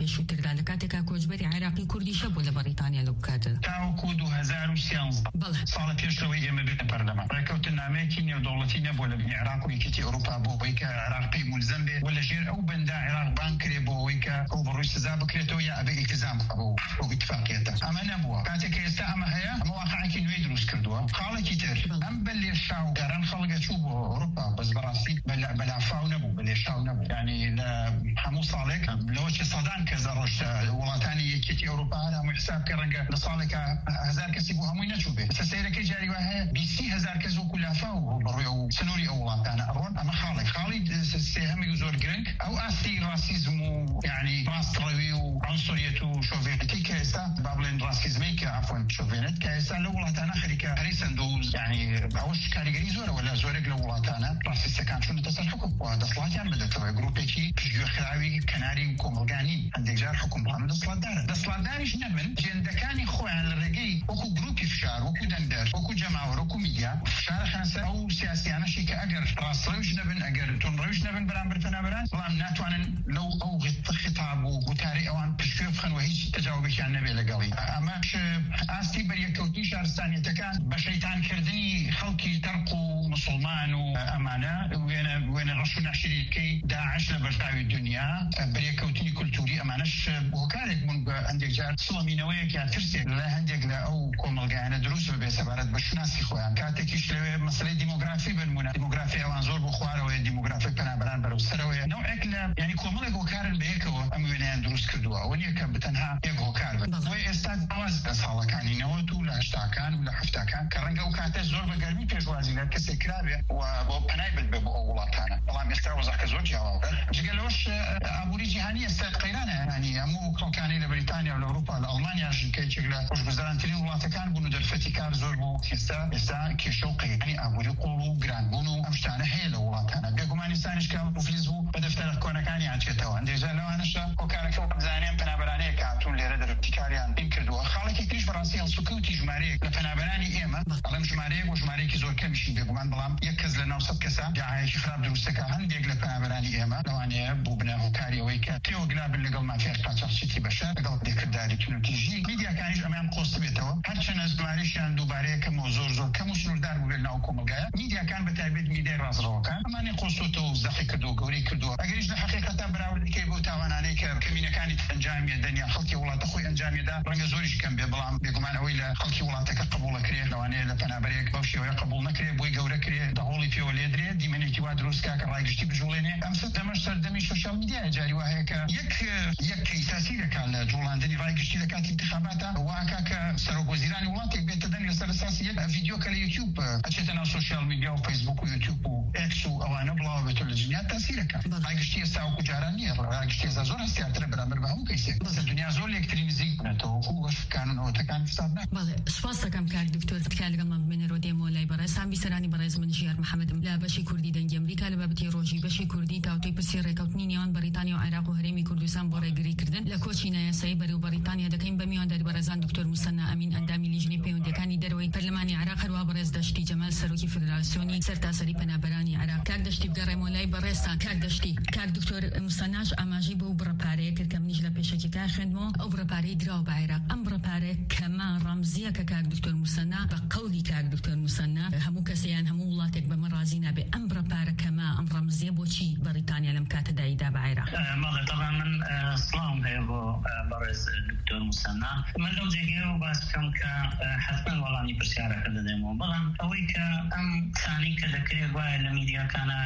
پێشووتردا لە کاتێکا کۆچبەری عێراقی کوردی شەبوو لە بەریتانیا لەو کاتە تاوەکو دو هەزار و سیانزە ساڵە پێشەوەی ئێمە بێتە پەرلەمان ڕێکەوتنامەیەکی نێودەوڵەتی نەبوو لە بنی عێراق و یەکێتی ئەوروپا بۆ ئەوەی کە عێراق پێی مولزەم بێ و لەژێر ئەو بەندە عێراق بان کرێ بۆ ئەوەی کە ئەو بەڕووی سزا بکرێتەوە یا ئەبێ ئیلتیزام بۆ ئەو ئیتفاقیەتە ئەمە نەبووە کاتێک ئێستا ئەمە هەیە ئەمە واقعێکی نوێی دروست کردووە خاڵێکی تر ئەم بە لێشاو گەڕان خەڵگە چوو بۆ ئەوروپا بەس بەڕاستی بەلافاو نەبوو بە لێشاو نەبوو یعنی لە هەموو ساڵێک لەوە چه سەدان کەس دەڕۆشتە وڵاتانی یەکێتی ئەوروپا هەر هەمووی حساب کە ڕەنگە لە ساڵێکە هەزار کەسی بۆ هەمووی نەچوو بێت سەیرەکەی جاری وا هەیە بیستی هەزار کەس وەکو لافاو بەڕووی ئەو سنووری ئەو وڵاتانە ئەڕۆن ئەمە خاڵێک خاڵی سێهەمی زۆر گرنگ ئەو ئاستی ڕاسیزم و یعنی ڕاستڕەوی و عنسوریەت و شۆڤێنەتی کە ئێستا با بڵێن ڕاستیزمەی کە عەفوەن شۆڤێنەت کە ئێستا لە وڵاتانە خەریکە هەریسەند و یعنی ئەوەش کاریگەری زۆرەوە لە زۆرێک لە وڵاتانە ڕاستیستەکان چونەتە سەر حکوم و دەسڵاتیان بدەتەوە گروپێکی پشتگوێخراوی کەناری کۆمەلگانی هەندێک جار حکومڕان دەسڵاتدارە دەسڵاتداریش نەبن جێندەکانی خۆیان لە ڕێگەی وەکو گروپی فشار وەکو دەنگدەر وەکو جەماوەر وەکو میدیا فشارە خەنسە ئەو سیاسیانەشی کە ئەگەر ڕاستڕەویش نەبن ئەگەر تونڕەویش نەبن بەرامبەر پەنابەران بەڵام ناتوانن لەو ئەو خطاب و گوتارەی ئەوان پشتگوێ بخەنەوە هیچ تەجاوبێکیان نەبێ لەگەڵی ئەمەش ئاستی بەریەکەوتنی شارستانیەتەکان بە شەیتانکردنی خەڵکی تەرق و مسلمان و ئەمانە وێنە وێنە ڕەش و ناشریەکەی داعش لە بەرتاوی دنیا بەریەکەوتنی کولتوری ئەمانەش هۆکارێک بوون بە هەندێک جار سڵەمینەوەیەک یا ترسێک لە هەندێک لە ئەو کۆمەلگایانە دروست ببێ سەبارەت بە شناسی خۆیان کاتێکیش لەوێ مەسەلەی دیمۆگرافی بنمونە دیمۆگرافی ئەوان زۆر بۆ خوارەوەی دیمۆگرافی پەنابەران بەرەو سەرەوەیە نەوعێک لە یعنی کۆمەڵێک هۆکارن بە یەکەوە ئەم وێنەیان دروست کردووە ئەوە نییە کە بتەنها یەک هۆکار بن بۆی ئێستا داواز لە ساڵەکانی نەوەت و لە هەشتاکان و لە حەفتاکان کە ڕەنگە ئەو کاتە زۆر بە گەرمی پێشوازی لە کەسێک کرابێ و بۆ پەنای بێت بێ بۆ ئەو وڵاتانە بەڵام ئێستا وەزاکە زۆر جیاوازە جگە لەوەش ئابووری جیهانی ئێستا قەیرانە ینی هەموو خەڵکانی لە بریتانیا و لە ئەوروپا لە ئەڵمانیاش کەیەکێک لە خۆشگوزارانترین وڵاتەکان بوون و دەرفەتی کار زۆر بوو ئێستا ئێستا کێشە و قەیرانی ئابووری قوڵ و گرانبوون و ئەم شتانە هەیە لە وڵاتانە بێگومانی سانیش کە مفلیس بوو بە دەفتەرە کۆنەکانی هاچێتەوە ئەندێژە لەوانەشە هۆکارەکە و بزانیان پەنابەرانەیە کە هاتوون لێرە دەرفەتیکاریان این کردووە خاڵێکی تریش بەڕاستی هەڵسوکەوتی ژمارەیەک لە پەنابەرانی ئێمە بەڵام ژمارەیەک بۆ ژمارەیەکی زۆر کەمیشی بێگومان بەڵام یەک کەس لە ناو سەد کەسە داعایەکی خراپ دروستەکە هەندێک لە پەنابەرانی ئێمە لەوانەیە بوو بنە هۆکاری ئەوەی کە تێوەگلابن لەگەڵ مافیای قاچاقچێتی بەشەر لەگەڵ دێکرداری تونوتیژی میدیاکانیش ئەمیان قۆست بێتەوە هەرچەندە ژمارەیشیان دووبارەیە کەم و زۆر زۆر کەم و سنووردار بوو ناو کۆمەلگایە میدیاکان بەتایبەت میدیای ڕازڕەوەکان ئەمانەی قۆستۆتەوە و زەخی کردووە گەورەی کردووە ئەگەریش لە حەقیقەتە بەراورد بکەی بۆ تاوانانەی کە کەمینەکانی ئەنجامیە دەنیا خەڵکی وڵاتە خۆی ئەنجامیەدا ڕەنگە زۆریش کەم بێ بەڵام بێگومان ئەوەی لە خەڵکی وڵاتەکە قبوڵەکرێ لەوانەیە لە پەنابەرێک بەو شێوەیە قبوڵ نەکرێ بۆی گەورە کرێ دەهۆڵی پێوە لێدرێ دیمەنێکی وا دروستکا کە ڕایگشتی بژوڵێنێ ئەم سەردەمەش سەردەمی سۆشیال میدیایە جاری وا هەیە کە یەک یەک کەیس تاسیرەکان لە جوڵاندنی ڕایگشتی لە کاتی انتخاباتە واکا کە سەرۆکوەزیرانی وڵاتێک بێتە دەنگ لەسەر ئەساسی یەک ڤیدیۆ کە لە یوتیوب ئەچێتە ناو سۆشیال میدیا و فەیسبوک و یوتیوب و ئێکس و ئەوانە بڵاو بێتەوە لە دنیا تاسیرەکە ڕایگشتی ئێستا وەکو جاران نییە ڕایگشتی ئێستا زۆر هەستیارترە بەرامبەر بە هەموو کەیسێک لە دنیا زۆر لە یەکتری نزیک بنێتەوە وەکو بەشکان و نەوەتەکان حساب ناکرێت. بەڵێ سوپاس دەکەم کاک دکتۆر تکا لەگەڵمان بمێنەرەوە دێمەوە لای بەڕێز سام بیسەرانی بەڕێز من ژیار محەممەدم لە بەشی کوردی دەنگی ئەمریکا لە بابەتی ڕۆژی بەشی کوردی تاوتوی پرسی ڕێکەوتنی نێوان بەریتانیا و عێراق و هەرێمی کوردستان بۆ ڕێگریکردن لە کۆچی نایاسایی بەرەو بەریتانیا دەکەین بە میوانداری بەڕێزان دکتۆر موسەنا ئەمین ئەندامی لیژنەی پەیوەندیەکانی دەرەوەی پەرلەمانی عێراق هەروە بەڕێز دەشتی جەمال سەرۆکی فدراسیۆنی سەرتاسەری پەنابەرانی عێراق کاک دەشتی بگەڕێمەوە لای بەڕێزتان کاک دەشتی کاک دکتۆر موسەناش ئاماژەی بۆ بڕەپارەیە کرد کە منیش لە پێشەکیەکە خوێندمەوە ئەو بڕەپارەی دراوە بە عێراق ئەم بڕەپارەیە کەما ڕەمزیە کە کاک دکتۆر موسەنا بە قەولی کاک دکتۆر موسەنا هەموو کەسەیان هەموو وڵاتێک بەمە ڕازی نابێ ئەم بڕەپارە کەما ئەم ڕەمزیە بۆچی بەریتانیا لەم کاتەدایدا بە عێراق؟ ماڵێ طبعا من سڵام هەیە بۆ بەڕێز دکتۆر موسەنا من لەو جێگەیە و باس بکەم کە حتمما وەڵامی پرسیارەکە دەدەمەوە بەڵام ئەوەی کە ئەم سانی کە دەکرێت وایە لە میدیاکانە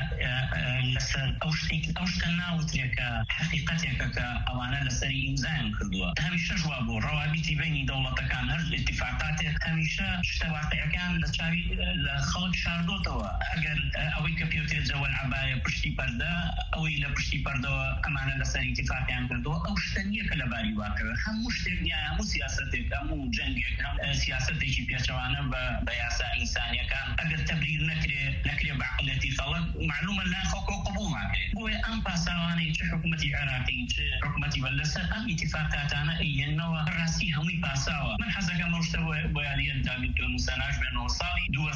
لەسەر ئەو شتێک ئەو شتە ناوترێکە حقیقەتێکە کە ئەوانە لەسەری ئیمزایان کردووە هەمیشە وا بوو ڕەوابیتی بینی دەوڵەتەکان هەر اتفاقاتێک هەمیشە شتە واقعیەکان لە چاوی لە خەڵک شاردۆتەوە ئەگەر ئەوەی کە پێوتێت جەوەل عەبایە پشتی پەردە ئەوەی لە پشتی پەردەوە ئەمانە لەسەر اتفاقیان کردووە ئەو شتە نییە کە لەباری واقعە هەموو شتێک نیە هەموو سیاسەتێک هەموو جەنگێک هەم سیاسەتێکی پێچەوانە بە یاسا ئینسانیەکان ئەگەر تەبریر نەکرێ نەکرێ بە عەقڵەتی خەڵک معلومە لا خەڵکۆ قبوڵ ناکرێت بۆیە ئەم پاساوانەی چ حکوومەتی عێراقی چ حکوومەتی بە لەسەر ئەم اتفاقاتانە ئەیهێننەوە ڕاستی هەمووی پاساوە من حەزەکەم ئەو شتە بۆ یاریەن دکتۆر موسەناش بێنەوە ساڵی دوو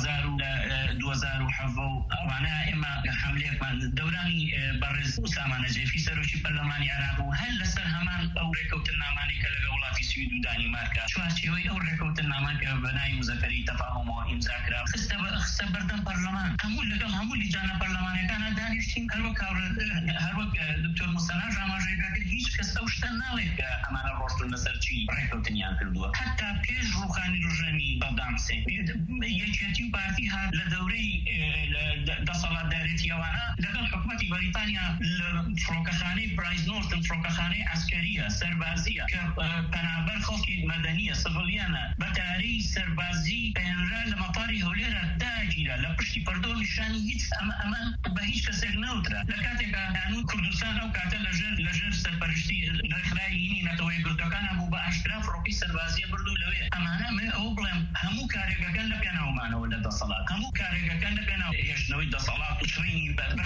هەزار و حەڤە و ئەوانە ئێمە حەملەیەکمان دەورانی بەڕێز ئوساما نەجێفی سەرۆکی پەرلەمانی عێراق و هەر لەسەر هەمان ئەو ڕێکەوتنامانی کە لەگەڵ وڵاتی سوید و دانیمارکە چوارچێوەی ئەو ڕێکەوتنامان کە بەناوی مزەفەری تەفاهمەوە ئیمزاکرا خستە خستە بەردەم پەرلەمان هەموو لەگەڵ هەموو لیجانە پەرلەمانەکانە دانیشتین هەروەک هەروەک دکتۆر موسەناژ ئاماژەیەکە کرد هیچ کەس ئەو شتە ناڵێت کە ئەمانە ڕۆشتون لەسەر چی ڕێکەوتنیان کردووە حتا پێش ڕوخانی ڕژەمی بەڵدام حوسێن یەکێتی و پارتی هات لە دەورەی دەسەڵاتدارێتی ئەوانە لەگەڵ حکومەتی بەریتانیا لە فڕۆکەخانەی برایز نۆرتن فڕۆکەخانەی عسکەریە سەربازیە کە پەنابەر خەڵکی مەدەنیە سڤڵیانە بەتارەی سەربازی پێنرا لە مەپاری هەولێرە داگیرە لە پشتی پەردۆ نیشانی هیچ ئەمە ئەمە بە هیچ کەسێک نەوترا لە کاتێکە هانوو کوردستان ئەو کاتە لەژێر لەژێر سەرپەرشتی نەخرای هینی نەتەوەی گرتوەکانە بوو بە ئاشکرا فڕۆکی سەربازیە بردو لەوێ ئەمانە من ئەو بڵێم هەموو کارێکەکەن لە پێناومانەوە لە دەسەڵات هەموو کارێکەکان لە پێناو هێشتنەوەی دەسەڵات و چڕینی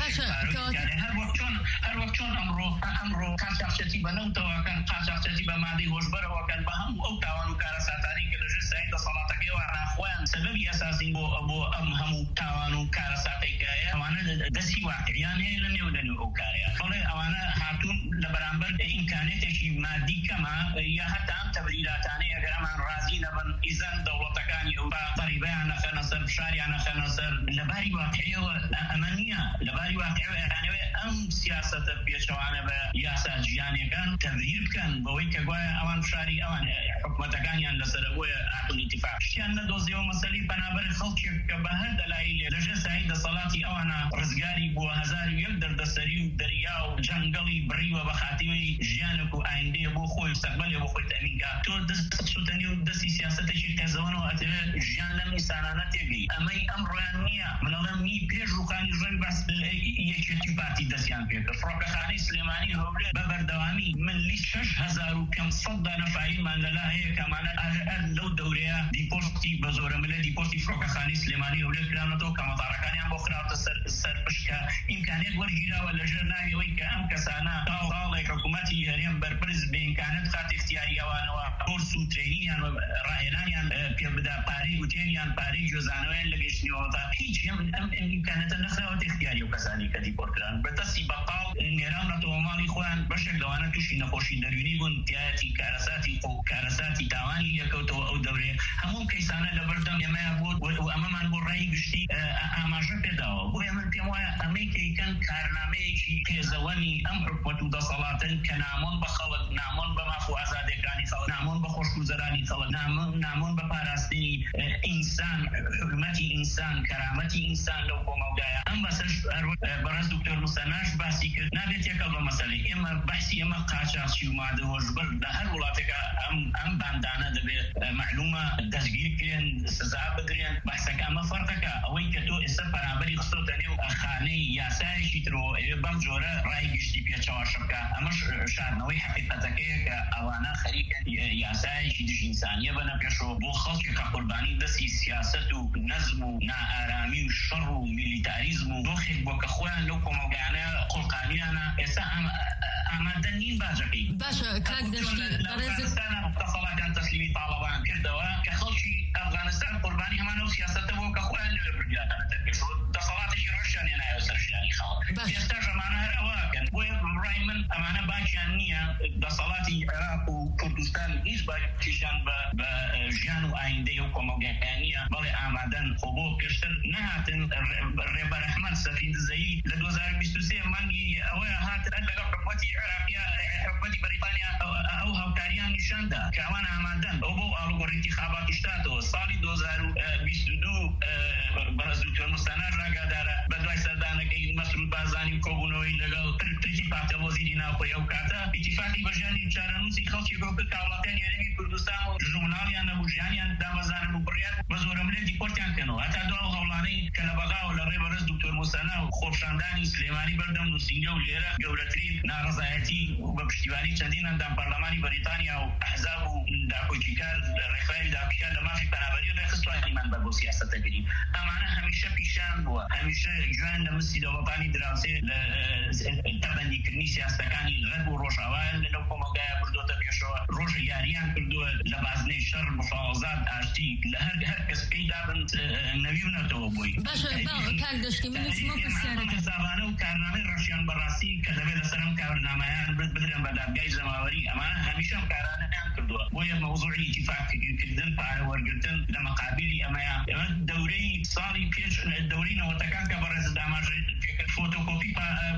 هەر وەک چۆن هەر وەک چۆن ئەمڕۆ ئەمڕۆ قاچاقچێتی بەنەوتەوەکەن قاچاقچێتی بە مادەی هۆشبەرەوەکەن بە هەموو ئەو تاوان و کارە ساتاری کە لەژێر سایەی دەسەڵاتەکەیەوە ناخۆیان سەبەبی ئەساسین بۆ بۆ ئەم هەموو تاوان و کارە ساتێکەیە ئەوانە دەستی واقعیان هەیە لە نێو لەنێو ئەو کارەیە بەڵێ ئەوانە هاتوون لە بەرامبەر ئیمکانێتێکی مادی کەمە یا هەتا ئەم تەبریراتانەی ئەگەر ئەمان ڕازی نەبن ئیزەن دەوڵەتەکانی ئەو قەریبەیان نەخەنە سەر فشاریان نەخەنە سەر لەباری واقعیەوە ئەمە نییە لەباری واقعیەوە ئەیانەوێ ئەم سیاسەتە پێچەوانە بە یاسا جیانیەکان تەغییر بکەن بەوەی کە گوایە ئەوان فشاری ئەوان حکومەتەکانیان لەسەرەوەیە ئاخون ئیتیفاق شتیان نەدۆزیەوە مەسەلەی پەنابەر خەڵکێک کە بە هەر دەلایل لەژێر سایەی دەسەڵاتی ئەوانە ڕزگاری بۆ هەزار و یەک دەردەسەری و دەریا و جەنگەڵی بڕیوە بە خاتیمەی ژیانێک و ئایندەیە بۆ خۆی مستەقبەلێ بۆ خۆی تەمینکە تۆ دەست سوتەنی و دەستی سیاسەتێکی قێزەوەنەوە ئەتەوێت ژیان لەم ئینسانانە تێگەی ئەمەی ئەم ڕۆیان نییە منەڵەم نی پێش ڕوخانی ڕەوی باس یەکێتی پارتی دەستیان پێکرد فڕۆکەخانەی سلێمانی هەولێر بە بەردەوامی ملی شەش هەزار و کەم سەد دانە فایلمان لەلا هەیە کەمانە لەو دەورەیە دیپۆستی بە زۆرە ملە دیپۆستی فڕۆکەخانەی سلێمانی هەولێر کرانەوە کە مەتاڕەکانیان بۆ خراوەتە سەر سەر پشکە ئیمکانێت وەرگیراوە لەژێر ناویەوەی کە ئەم کەسانە ساڵێک حکوومەتی هەرێم بەرپرس بە ئیمکانێت خات اختیاری ئەوانەوە کۆرس و ترێنینیان ڕاهێنانیان پێ بدا پارەی وتێنیان پارەی گوێزانەوەیان لەگەشتنەوەتا هیچ ئەم ئیمکانێتە نەخراوەتە اختیاری و کەسانی کە دیپۆرتکران بەدەستی بەقاڵ نێراونەتەوە ماڵی خۆیان بەشێک لەوانە تووشی نەخۆشی دەروینی بوون تایەتی کارەساتی خۆ کارەساتی تاوانی یەکەوتەوە ئەو دەورێ هەموو کەیسانە لە بەردەم ئێمەیە بوو و ئەمەمان بۆ ڕای گشتی ئاماژە پێداوە بۆیە من پێم وایە ئەمەی کەیکەن کارنامەیەکی پێزەوەنی ئەم حکومەت و دەسەڵاتن کە نامۆن بە خەڵک نامۆن بە ماف و ئازادەکانی خەڵک نامۆن بە خۆشگوزەرانی خەڵک نامۆن بە پاراستنی ئینسان حکومەتی ئینسان کەرامەتی ئینسان لەو کۆمەلگایە ئەم بەسەر بەڕێز دکتۆر موسەناژ باسی کرد نابێت یەکەڵ بە مەسەلەی ئێمە بەحسی ئێمە قاچاقچی و مادە هۆشبەر لە هەر وڵاتێکە ئەم ئەم باندانە دەبێت معلومە دەستگیر کرێن سزا بدرێن بەحسەکە ئەمە فەرقەکە ئەوەی کە تۆ ئێستا بەرامبەری خستۆتە نێو خانەی یاسایەکی ترەوە ئێوە بەم جۆرە ڕای گشتی پێچەواشە بکە ئەمەش شاردنەوەی حەقیقەتەکەیە کە ئەوانە خەریکن یاسایەکی دژئینسانیە بەنە پێشەوە بۆ خەڵکێکە قوربانی دەستی سیاسەت و نەزم و نائارامی و شەڕ و میلیتاریزم و دۆخێک بۆ کە خۆیان لەو کۆمەلگانە قوڵقانیانە ئێستا ئامادە نین باجەکەی باشە کاک دەشتی ئەفغانستانە دەسەڵاتیان تەسلیمی تاڵەبان کردەوە کە خەڵکی ئەفغانستان قوربانی هەمانە و سیاسەتە بۆ کە خۆیان لەوێ بردیانەتە پێشەوە دەسەڵاتێکی ڕۆژیان هێنایەوە سەر ژیانی خەڵک ئێستاش ئەمانە هەر ئەوەکەن بۆیە ڕای من ئەمانە باکیان نییە دەسەڵاتی عێراق و کوردستان هیچ باکیشیان بە ژیان و ئایندەی و کۆمەلگایان نییە بەڵێ ئامادەن خۆ بۆ پێشتر نەهاتن ڕێبەر ئەحمەد سەفیندزەیی لە دوو هەزار و بیست و سێ مانگی ئەوەیە هاتن لەگەڵ حکومەتی عێراقیە حکومەتی بەریتانیا ئەو هاوکاریان نیشاندا کە ئەوان ئامادەن ئەو بۆ ئاڵوگۆڕی انتخاباتی شتاتەوە ساڵی دوو هەزار و بیست و دوو بەڕێز دکتۆر موسەناژ ڕاگادارە بە دوای سەردانەکەی مەسعود بارزانی و کۆبوونەوەی لەگەڵ ترکی پارتە وەزیری ناوخۆی ئەو کاتە ئیتیفاقی بەژیانی چارەنووسی خەڵکی بۆ کرد کە وڵاتیان یەرێمی کوردستان و ژوورناڵیان نەبوو ژیانیان دامەزانن و بڕیار بە زۆرە ملێ دیپۆرتیان کردنەوە هەتا دوای هەوڵانەی کە لە بەغاوە لە ڕێ بەڕێز دکتۆر موسەنا و خۆپشاندانی سلێمانی بەردەم نووسینگە و لێرە گەورەترین ناڕەزایەتی بە پشتیوانی چەندین ئەندام پەرلەمانی بەریتانیا و ئەحزاب و داکۆکی کار ڕێکخراوی داکۆکیکار لە مافی پەنابەری و ڕێخستوانیمان بە بۆ سیاسەتەگەری ئەمانە هەمیشە پیشان بووە هەمیشە گوێن لە مسی دەوڵەتانی دراوسێ لە تەبەندیکردنی سیاسەتەکانی ڕەگ و ڕۆژاوایان لەو کۆمەلگایە بردوتە پێشەوە ڕۆژە یاریان کردووە لە بازنەی شەڕ مفاوەزات ئاشتی لە هەر هەر کەس پێیدا بن نەوی بنەوە بۆی باشە کاک دەشتی من حسابانە و کارنامەی ڕەشیان بەڕاستی کە دەبێت لەسەرم کارنامەیان بدرێن بە دادگای زەماوەری ئەمانە هەمیشە کارانەیان کردووە بۆیە مەوزوعی ئیتیفاقکردن پارە وەرگرتن لە مەقابلی ئەمەیە ئێمە دەورەی ساڵی پێش دەورەی نەوەتەکان کە بەڕێز داماژێ فۆتۆکۆپی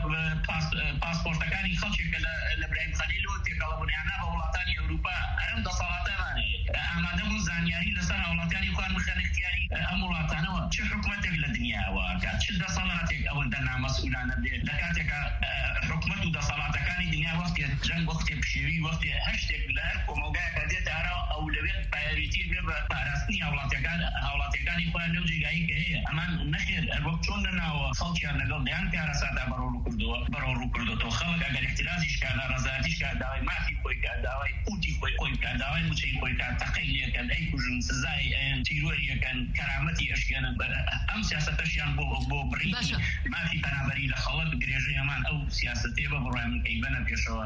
پاسپۆرتەکانی خەڵکێکە لە برایم خەلیلەوە تێکەڵەبوونیانە بە وڵاتانی ئەوروپا هەرم دەسەڵاتەمانەیە ئامادە بوون زانیاری لەسەر وڵاتانی خۆیان بخەنە اختیاری ئەم وڵاتانەوە چه حکومەتێک لە دنیاوە کات چه دەسەڵاتێک ئەوەندە نامەسئولانە بێت لە کاتێکە حکومەت و دەسەڵاتەکانی دنیا وەختێ جەنگ وەختێ پشێوی وەختێ هەشتێک لە هەر کۆمەلگایەکە دێتە ئەرەوە ئەولەوێت پایەوێتی بێ بە پاراستنی هاوڵاتیەکان هاوڵاتیەکانی خۆیان لەو جێگایی کە هەیە ئەمان نەخێر وەک چۆن لەناوە خەڵکیان لەگەڵ دەیان کارە سادا بەڕۆ کردووە بەڕۆ ڕوو کردوەوە خەڵک ئەگەر احترازیش کات ڕەزایەتیش کات داوای مافی خۆی کات داوای قوتی خۆی خۆی کات داوای موچەی خۆی کات تەقەی لێکەن ئەی کوژن سزای ئەیان تیرۆریەکەن کەرامەتی ئەشکێنن ئەم سیاسەتەشیان بۆ بۆ بڕی مافی پەنابەری لە خەڵک درێژەی ئەمان ئەو سیاسەتێ بە بڕای من کەیبەنە پێشەوە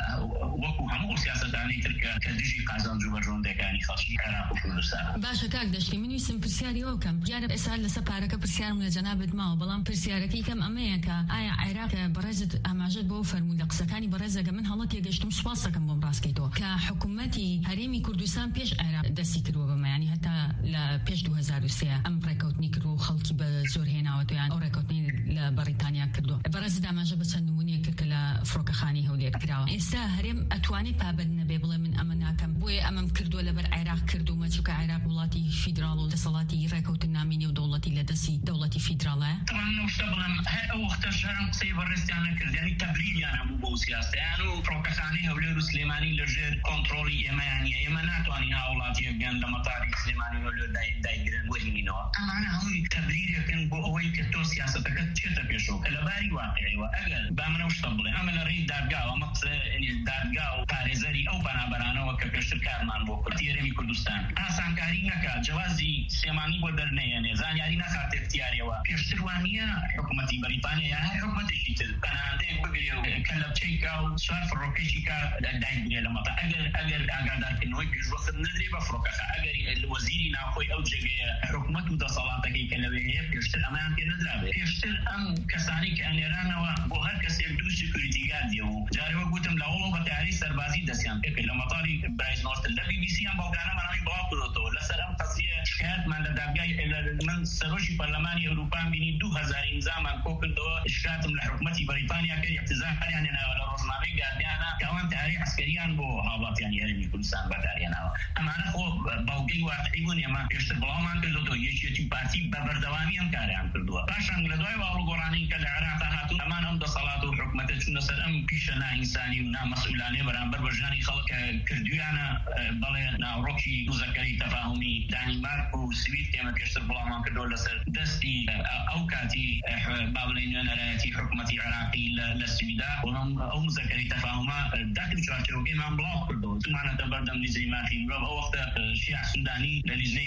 وەکو هەموو سیاسەتانی ترکە کە دژی قازانج و بەژۆندەکانی خەڵکی عێراق و کوردستان. باشە کاک دەشتی من ویستم پرسیاری ئەو کەم دیارە ئێستا لەسەر پارەکە پرسیارم لە جەنابەت ماوە بەڵام پرسیارەکەی کەم ئەمەیە کە ئایا عێراق بەڕێزت ئاماژەت بۆ فەرمووی لە قسەکانی بەڕێزەکە من هەڵە تێگەشتم سوپاس دەکەم بۆم ڕاستکەیتەوە کە حکوومەتی هەرێمی کوردستان پێش عێراق دەستی کردووە بەمە ینی هەتا لە پێش دوو هەزار و سێ ئەم ڕێکەوتنی کردو خەڵکی بە زۆر هێناوە تویان ئەو ڕێکەوتنی لە بەریتانیا کردووە بەڕێزت ئاماژە بە چەند نمونەیە کرد کە لە فڕۆکەخانی هەولێر کراوە ئێستا هەرێم ئەتوانێت پابند نەبێ بڵێ من ئەمە ناکەم بۆیە ئەمەم کردووە لەبەر عێراق کردومە چونکە عێراق وڵاتی فیدراڵ و دەسەڵاتی ڕێکەوتن نامینی و دەوڵەتی لە دەستی دەوڵەتی فیدراڵایە تەماشا بڵم هەر ئەو وەختەش هەرم قسەی بەڕێستیان نەکرد یعنی تەبلیغیان هەبوو بۆ سیاسەیان و فڕۆکەخانەی هەولێر و سلێمانی لەژێر کۆنتڕۆڵی ئێمەیانە ئێمە ناتوانین هاوڵاتیەک بگەن لە مەتاری سلێمانی هەولێر دایگرن وەرینەوە ئەمانە هەمووی تەبلیغێکن بۆ ئەوەی کە تۆ سیاسەتەکەت چێتە پێشەوە کە لەباری واقعیەوە ئەگەر با منە شتە بڵێ ئەمە لە ڕێی دادگاوە ئەمە قسە دادگا و پارێزەری ئەو بەنابەرانەوە کە پێشتر کارمان بۆ کرد هەرێمی کوردستان ئاسانکاری نەکات جوازی سلێمانی بۆ دەرنەیەنێ زانیاری نەخات اختیاریەوە پێشتر وانە حکوومەتی بەریتانیا یا هەر حکوومەتێکی تر پەناهندەیەک بگرێ و کە لە بچەیکا و سوار فڕۆکەیەکی کا دایگرێ لە مەتا ئەگەر ئەگەر ئاگادارکردنەوەی پێشوەخت نەدرێ بە فڕۆکەخە ئەگەر وەزیری ناوخۆی ئەو جێگەیە حکوومەت و دەسەڵاتەکەی کە لەوێ هەیە پێشتر ئەمایان پێ نەدرابێت پێشتر ئەم کەسانی کە ئەنێرانەوە بۆ هەر کەسێک دوو سکیوریتی گارد دێ و جارێوە گوتم لەوڵۆ بە تیاری سەربازی دەستیان پێکرد لە مەتاری برایز نۆرتن لە بی بی سی یان بەڵگانەمانەوەی بڵاو کردەوە لەسەر ئەم قەزیە شکایەتمان لە دادگای من سەرۆژی پەرلەمانی ئەوروپان بینی دوو هەزار ئیمزامان کۆ کردەوە شکایەتم لە حکوومەتی بەریتانیا کرد احتجاجیان هێناوە لە ڕۆژنامەی گاردیانە کە ئەوان تیاری عەسکەریان بۆ هاوڵاتیانی هەرێمی کوردستان بەکارهێناوە ئەمانە خۆ باوگەی واقعی بوون ئێمە پێشتر بڵاومان کردەوە یەکێتی پارتی بە بەردەوامی ئەم کاریان کردووە پاشان لە دوای واڵوگۆڕانی کە لە عێراقا هاتوون ئەمان ئەم دەسەڵات و حکوومەتە چوونە سەر ئەم پیشە نائینسانی و نامەسئولانەی بەرامبەر بە ژیانی خەڵک کردویانە بەڵێ ناوڕۆکی دووزەکەی تەفاهمی دانیمارک و سوید ئێمە پێشتر بڵاومان کردەوە لەسەر دەستی ئەو کاتی با بڵێن نوێنەرایەتی حکوومەتی عێراقی لە سویدا ئەو مزەکەری تەفاهمە داخل چوارچێوەکەیمان بڵاو کردەوە تومانەتە بەردەم لیزەی مافی مرۆڤ ئەو وەختە شیع سودانی لە لیزەی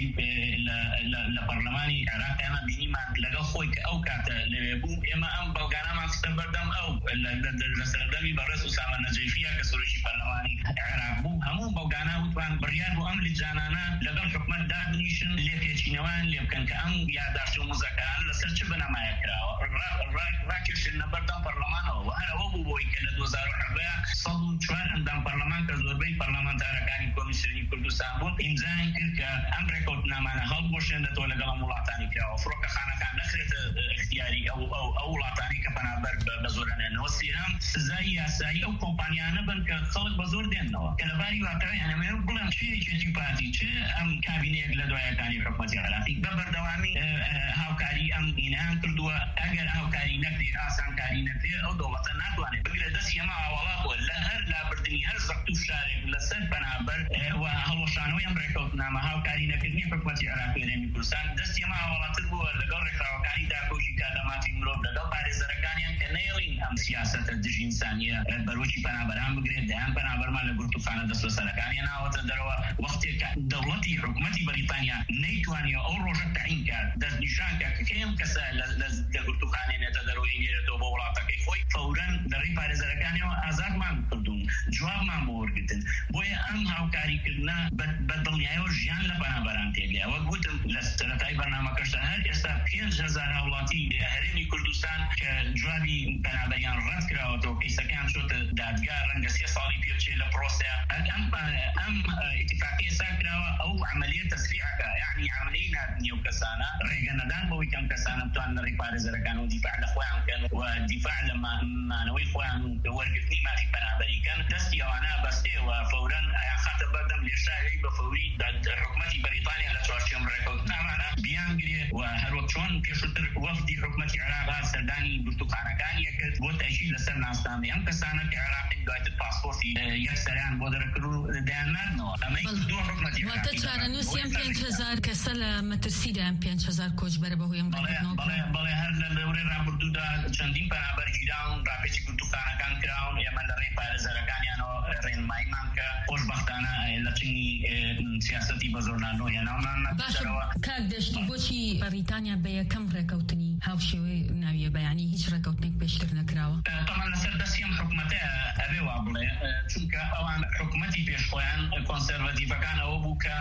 لە پەرلەمانی عێراق ئێمە بینیمان لەگەڵ خۆی کە ئەو کاتە لەوێ بوو ئێمە ئەم بەڵگانەمان ستە بەردەم ئەو لە سەردەمی بەڕێز ئوسامە نەجەیفیە کە سەرۆکی پەرلەمانی عێراق بوو هەموو بەڵگانە وتوان بڕیار بۆ ئەم لیجانانە لەگەڵ حکومەت دابنیشن لێپێچینەوەیان لێ بکەن کە ئەم یادداشت و مزەکەیان لەسەر چ بنەمایە کراوە ڕاکێشێنە بەردەم پەرلەمانەوە هەر ئەوە بوو بۆی کە لە دوو هەزار و حەڤەیە سەد و چوار ئەندام پەرلەمان کە زۆربەی پەرلەمانتارەکانی کۆمیسیۆنی کوردستان بوون ئیمزایان کرد کە ئەم ڕێکەوتنامانە هەڵبوەشێنێتەوە لەگەڵ ئەم وڵاتانی کراوە فڕۆکەخانەکان نەخرێتە اختیاری ئەو ئەو وڵاتانی کە پەنابەر بە زۆر هەنێنەوە سێهەم سزای یاسایی ئەو کۆمپانیانە بن کە خەڵک بە زۆر دێنەوە کە لەباری واقعی ئەمە بڵێم چ یەکێتی پارتی چ ئەم کابینەیەک لە دوایەکانی حکوومەتی عێراقی بە بەردەوامی هاوکاری ئەم ئینان کردووە ئەگەر هاوکاری نەکرێ ئاسانکاری نەکرێ ئەو دەوڵەتە ناتوانێت بگرێت دەستی ئەمە ئاوەڵا بووە لە هەر لابردنی هەر زەقت و شارێک لەسەر پەنابەر هەڵوەشانەوەی ئەم ڕێکەوتنامە هاوکاری نەکردنی حکوومەتی عێراقی هەرێمی کوردستان دەستی ئەمە ئاوەڵاتر بووە لەگەڵ ڕێکخراوەکانی داکۆشی کادەماتی مرۆڤ لەگەڵ پارێزەرەکانیان کە نەیەڵین ئەم سیاسەتە دژی ئینسانیە بەرۆکی پەنابەران بگرێت دەیان پەنابەر هەمان لە گرتوخانە دەست بەسەرەکانی ناوەتە دەرەوە وەختێک دەوڵەتی حکوومەتی بەریتانیا نەیتوانیەوە ئەو ڕۆژە تعیین کرد دەست نیشان کە کەم کەسە لە گرتوخانێنێتە دەرەوەی نێرێتەوە بۆ وڵاتەکەی خۆی فەورەن دەڕی پارێزەرەکانیەوە ئازادمان کردوون جوابمان بۆ وەرگرتن بۆیە ئەم هاوکاریکردنە بە دڵنیاییەوە ژیان لە بەرامبەران تێگەیە وەک گوتم لە سەرەتای بەرنامەکەشدا هەر ئێستا پێنج هەزار هاوڵاتی هەرێمی کوردستان کە جوابی بەرامبەریان ڕەت کراوەتەوە کەیسەکەیان چۆتە دادگا ڕەنگە سێ ساڵی پێچێ لە پرۆسەیە ئەم ئەم ئیتیفاقیە سا کراوە ئەو عملیە تەسریعەکە یعنی عملیەی نردنی ئەو کەسانە ڕێگە نەدان بەوەی کەم کەسانە بتوان لەڕێی پارێزەرەکان و دیفاع لە خۆیان بکەن و دیفاع لە مانەوەی خۆیان وەرگرتنی مافی بەرامبەریکەن دەستی ئەوانە بەستێەوە فەورەن ئەیان خاتە بەردەم لێشاوی بە فەوری حکوومەتی بەریتانیا لە چوارچێم ڕێکەوتنامانە بیانگرێ و هەروەک چۆن پێشووتر وەفدی حکوومەتی عێراق سەردانی گرتوخانەکانی کرد بۆ تەشیل لەسەر ناسنامەی ئەم کەسانە کە عێراقی دواتر پاسپۆرتی یەکسەریان بۆ دەرەکرد و دەیانناردنەوە ئەمەی دوو حکوومەتی واتە چارەنووسیان پێنج هەزار کەسە لە مەترسیدایان پێنج هەزار کۆچبەرە بەهۆی ئەم بەڵێ هەر لە لەورەی ڕابردوودا چەندین بەرامبەر گیراون ڕاپێچی گرتوخانەکان کراون ئێمە لە ڕێی پارێزەرەکانیانەوە ڕێنماییمان کە خۆشبەختانە لە چنگی سیاسەتی بە زۆر نانۆیە ناومان باشە کاک دەشتی بۆچی بەریتانیا بە یەکەم ڕێکەوتنی هاوشێوەی ناویە بەیانی هیچ ڕێکەوتنێک پێشتر نەکراوە تەمان لەسەر دەستی ئەم حکوومەتە ئەبێ وا بڵێ چونکە ئەوان حکوومەتی پێشخۆیان کۆنسەرواتیڤەکان ئەوە بوو کە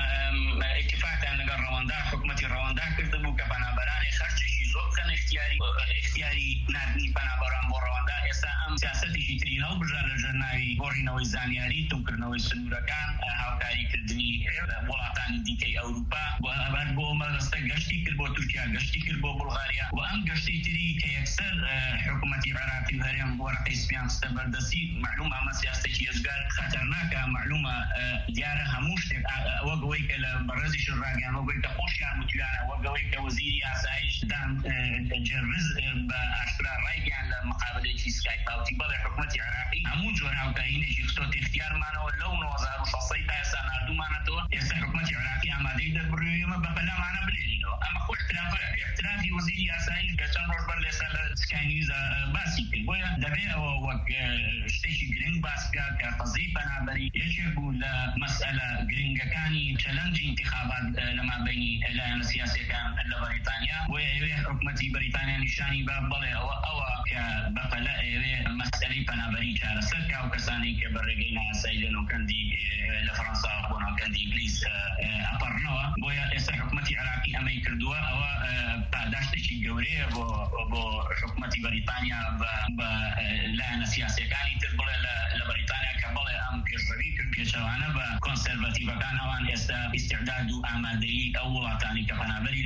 ئیتیفاقیان لەگەڵ ڕەوەندا حکوومەتی ڕەوەندا کرد بوو کە پەنابەرانی خەرجێکی زۆر بکەن اختیاری اختیاری نردنی پەنابەران بۆ ڕەوەندا ئێستا ئەم سیاسەتێکی تری هەڵبژا لەژێر ناوی گۆڕینەوەی زانیاری تومکردنەوەی سنوورەکان هاوکاریکردنی وڵاتانی دیکەی ئەوروپا و ئەبەر بۆ مەبەستە گەشتی کرد بۆ تورکیا گەشتی کرد بۆ بولغاریا و ئەم گەشتی تری کە یەکسەر حکوومەتی عێراقی و هەرێم بۆ ڕقەی سپیان ستە بەردەستی معلومە ئەمە سیاسەتێکی هێزگار خەتەرناکە معلومە دیارە هەموو شتێک وەگەوەی کە لە بەڕێزی شڕاگیان وەگەوەی کە خۆشیان وتویانە وەگەوەی کە وەزیری ئاسایش دان جەرز بە ئاشکرا ڕایگەیان لە مقابلەیەکی سکایپاوتی بەڵێ حکوومەتی عێراقی هەموو جۆر هاوکارینێکی خستۆتی اختیارمانەوە لەو نۆ هەزار و شەش سەد تا ئێستا نردوومانەتەوە ئێستا حکوومەتی عێراقی ئامادەی دەبڕێمە بە پەلامانە بنێرینەوە ئەمە خۆ احترافی وەزیری ئاسایش کە چەند ڕۆژ بەر لێستا لە سکای نیوز باسی کرد بۆیە دەبێت ئەوە وەک شتێکی گرنگ باس بکات کە قەزەی پەنابەری یەکێک بوو لە مەسئلە گرنگەکانی چەلەنجی انتخابات لەمابەینی لایەنە سیاسیەکان لە بەریتانیا بۆیە ئەوێ حکوومەتی بەریتانیا نیشانی با بڵێ ئەوە ئەوە کە بەپەلە ئەوێ مەسئلەی پەنابەری چارەسەر کا و کەسانی کە بەڕێگەی ناسایی لە نۆکەندی لە فەڕەنسا بۆ نۆکەندی ئینگلیز ئەپەڕنەوە بۆیە ئێستا حکوومەتی عێراقی ئەمەی کردووە ئەوە پاداشتێکی گەورەیە بۆ بۆ حکوومەتی بەریتانیا بە لایەنە سیاسیەکانی تر بڵێ لە بەریتانیا کە بڵێ ئەم پێشڕەوی کرد پێچەوانە بە کۆنسەرواتیڤەکان ئەوان ئێستا ئیستعداد و ئامادەیی ئەو وڵاتانی کە پەنابەری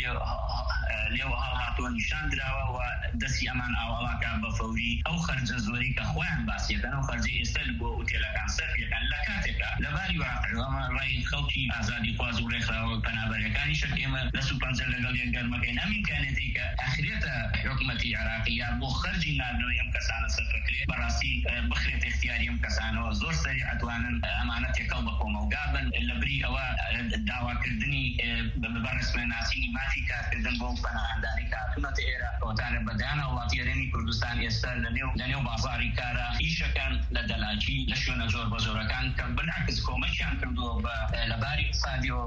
لێوە هەڵهاتووە نیشان دراوە و دەستی ئەمان ئاواڵاکە بە فەوری ئەو خەرجە زۆری کە خۆیان باسیەکەن و خەرجی ئێستا بۆ ئوتێلەکان سەرفیەکان لە کاتێکە لەباری واقعەوە ڕای خەڵکی ئازادی خواز و ڕێکخراوە پەنابەریەکانی شەکێمە دەست و پەنجە لەگەڵ یەکگەرمەکەین ئەم ئیمکانیەتی کە ئاخرێتە حکوومەتی عێراقیە بۆ خەرجی ناردنەوەی ئەم کەسانە سەرفەکرێت بەڕاستی بخرێت اختیاری ئەم کەسانەوە زۆر سەریع ئەتوانن ئەمانە تێکەڵ بە کۆمەلگا بن لەبری ئەوە داواکردنی بەڕێسمێناسینی مافی کارکردن بۆ پەناهەندانی کارتونەتە ئێرە کۆتانە بەدانە وڵاتی هەرێمی کوردستان ئێستا لەنێو بازاڕی کارە ئیشەکان لە دەلاکی لە شوێنە زۆر بە زۆرەکان کە بنعکس کۆمەکیان کردووە لەباری اقتصادیەوە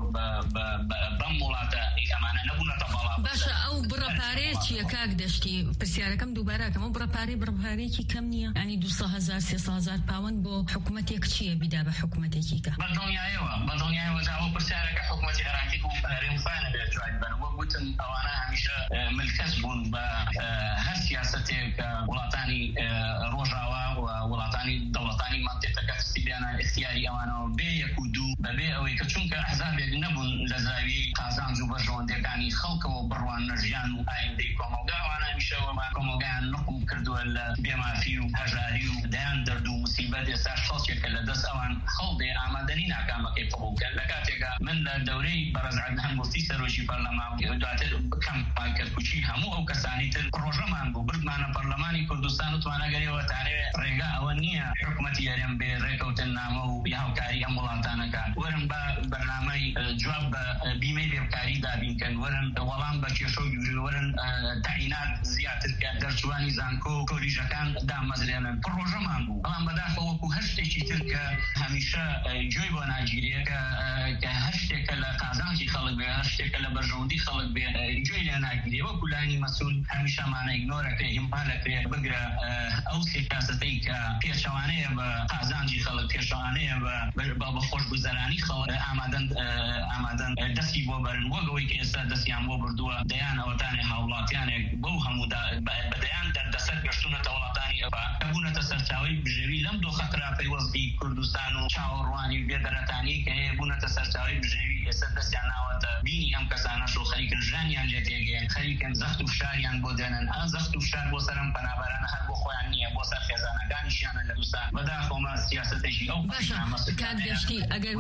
بەم وڵاتە ئەمانە نەبوونەتە بەڵام باشە ئەو بڕەپارەیە چییە کاک دەشتی پرسیارەکەم دووبارەکەم ئەو بڕەپارەی بڕەپارەیەکی کەم نییە ینی دووسە هەزار سێسە هەزار پاوەند بۆ حکوومەتێک چییە بیدا بە حکوومەتێکی کە بەدڵنیایەوە بەدڵنیایەوە ئەو پرسیارەکە حکوومەتی عێراقی و هەرێم خۆیانە بێت جوای بنەوە گوتن ئەوانە هەمیشە ملکەس بوون بە هەر سیاسەتێک وڵاتانی ڕۆژاوا و وڵاتانی دەوڵەتانی مانتێکەکە سیبیانە اختیاری ئەوانەوە بێ یەک و دوو بەبێ ئەوەی کە چونکە ئەحزابێک نەبوون لە زاویەی قازانج و بەژەوەندەکانی خەڵکەوە بڕوان نەژیان و ئایندەی کۆمەلگا ئەوانە هەمیشەوە کۆمەلگایان نقم کردووە لە بێمافی و هەژاری و دەیان دەرد و موسیبەت ئێستا شەڵکێکە لە دەست ئەوان خەڵ دێ ئامادەنین ناکامەکەی قبول کرد لە کاتێکا من لە دەورەی بەڕێز عەدنان مفتی سەرۆکی پەرلەمان دواتر کەمپانکە کوچی هەموو ئەو کەسانی تر ڕۆژەمان بوو بردمانە پەرلەمانی کوردستان و توانەگەریەوە تانەوێت ڕێگا ئەوە نییە حکومەتی هەرێم بێ ڕێکەوتن نامە و هاوکاری ئەم وڵاتانەکە وەرن بە بەرنامەی جواب بە بیمەی بێبکاری دابینکەن وەرن وەڵام بە کێشە و جووری وەرن تعینات زیاتر کە دەرچوانی زانکۆ و کۆلیژەکان دامەزرێنن ڕۆژەمان بوو بەڵام بەداخەوە وەکو هەر شتێکی تر کە هەمیشە جۆی بۆ ناگیرێ کە هەر شتێکە لە قازانجی خەڵک بێ هەر شتێکە لە بەرژەوەندی خەڵک بێ جۆی لێ ناگیرێ وەکو لانی مەسوول هەمیشەمانە ئیگنۆرەکرێ هیمپالەکرێ بگرە ئەو سیاسەتەی کە پێشەوانەیە بە قازانجی خەڵک پێشەوانەیە بە خۆشگوزەرانی خەڵک ئامادەن ئامادەن دەستی بۆ بەرن وەگەوەی کە ئێستا دەستیان بۆ بردووە دەیان ئەوەتانی هاوڵاتیانێک بەو هەموو بەدەیان دەردەسەر گەشتونەتە وڵاتانی ئەوە بوونەتە سەرچاوەی بژێوی لەم دۆخەترا پەیوەستی کوردستان و چاوەڕوانی و بێدەرەتانی کە هەیە بوونەتە سەرچاوەی بژێوی ئێستا دەستیان ناوەتە بینی ئەم کەسانەش و خەریکن ژیانیان لێ تێگەیەن خەریکن زەخت و فشاریان بۆ دێنن ئەم زەخت و فشار بۆ سەرم پەنابەرانە هەر بۆ خۆیان نییە بۆ سەر خێزانەکانیشیانە لە دووستان بەداخەوە سیاسەتێکی ئەو کاتگەشتی ئەگەر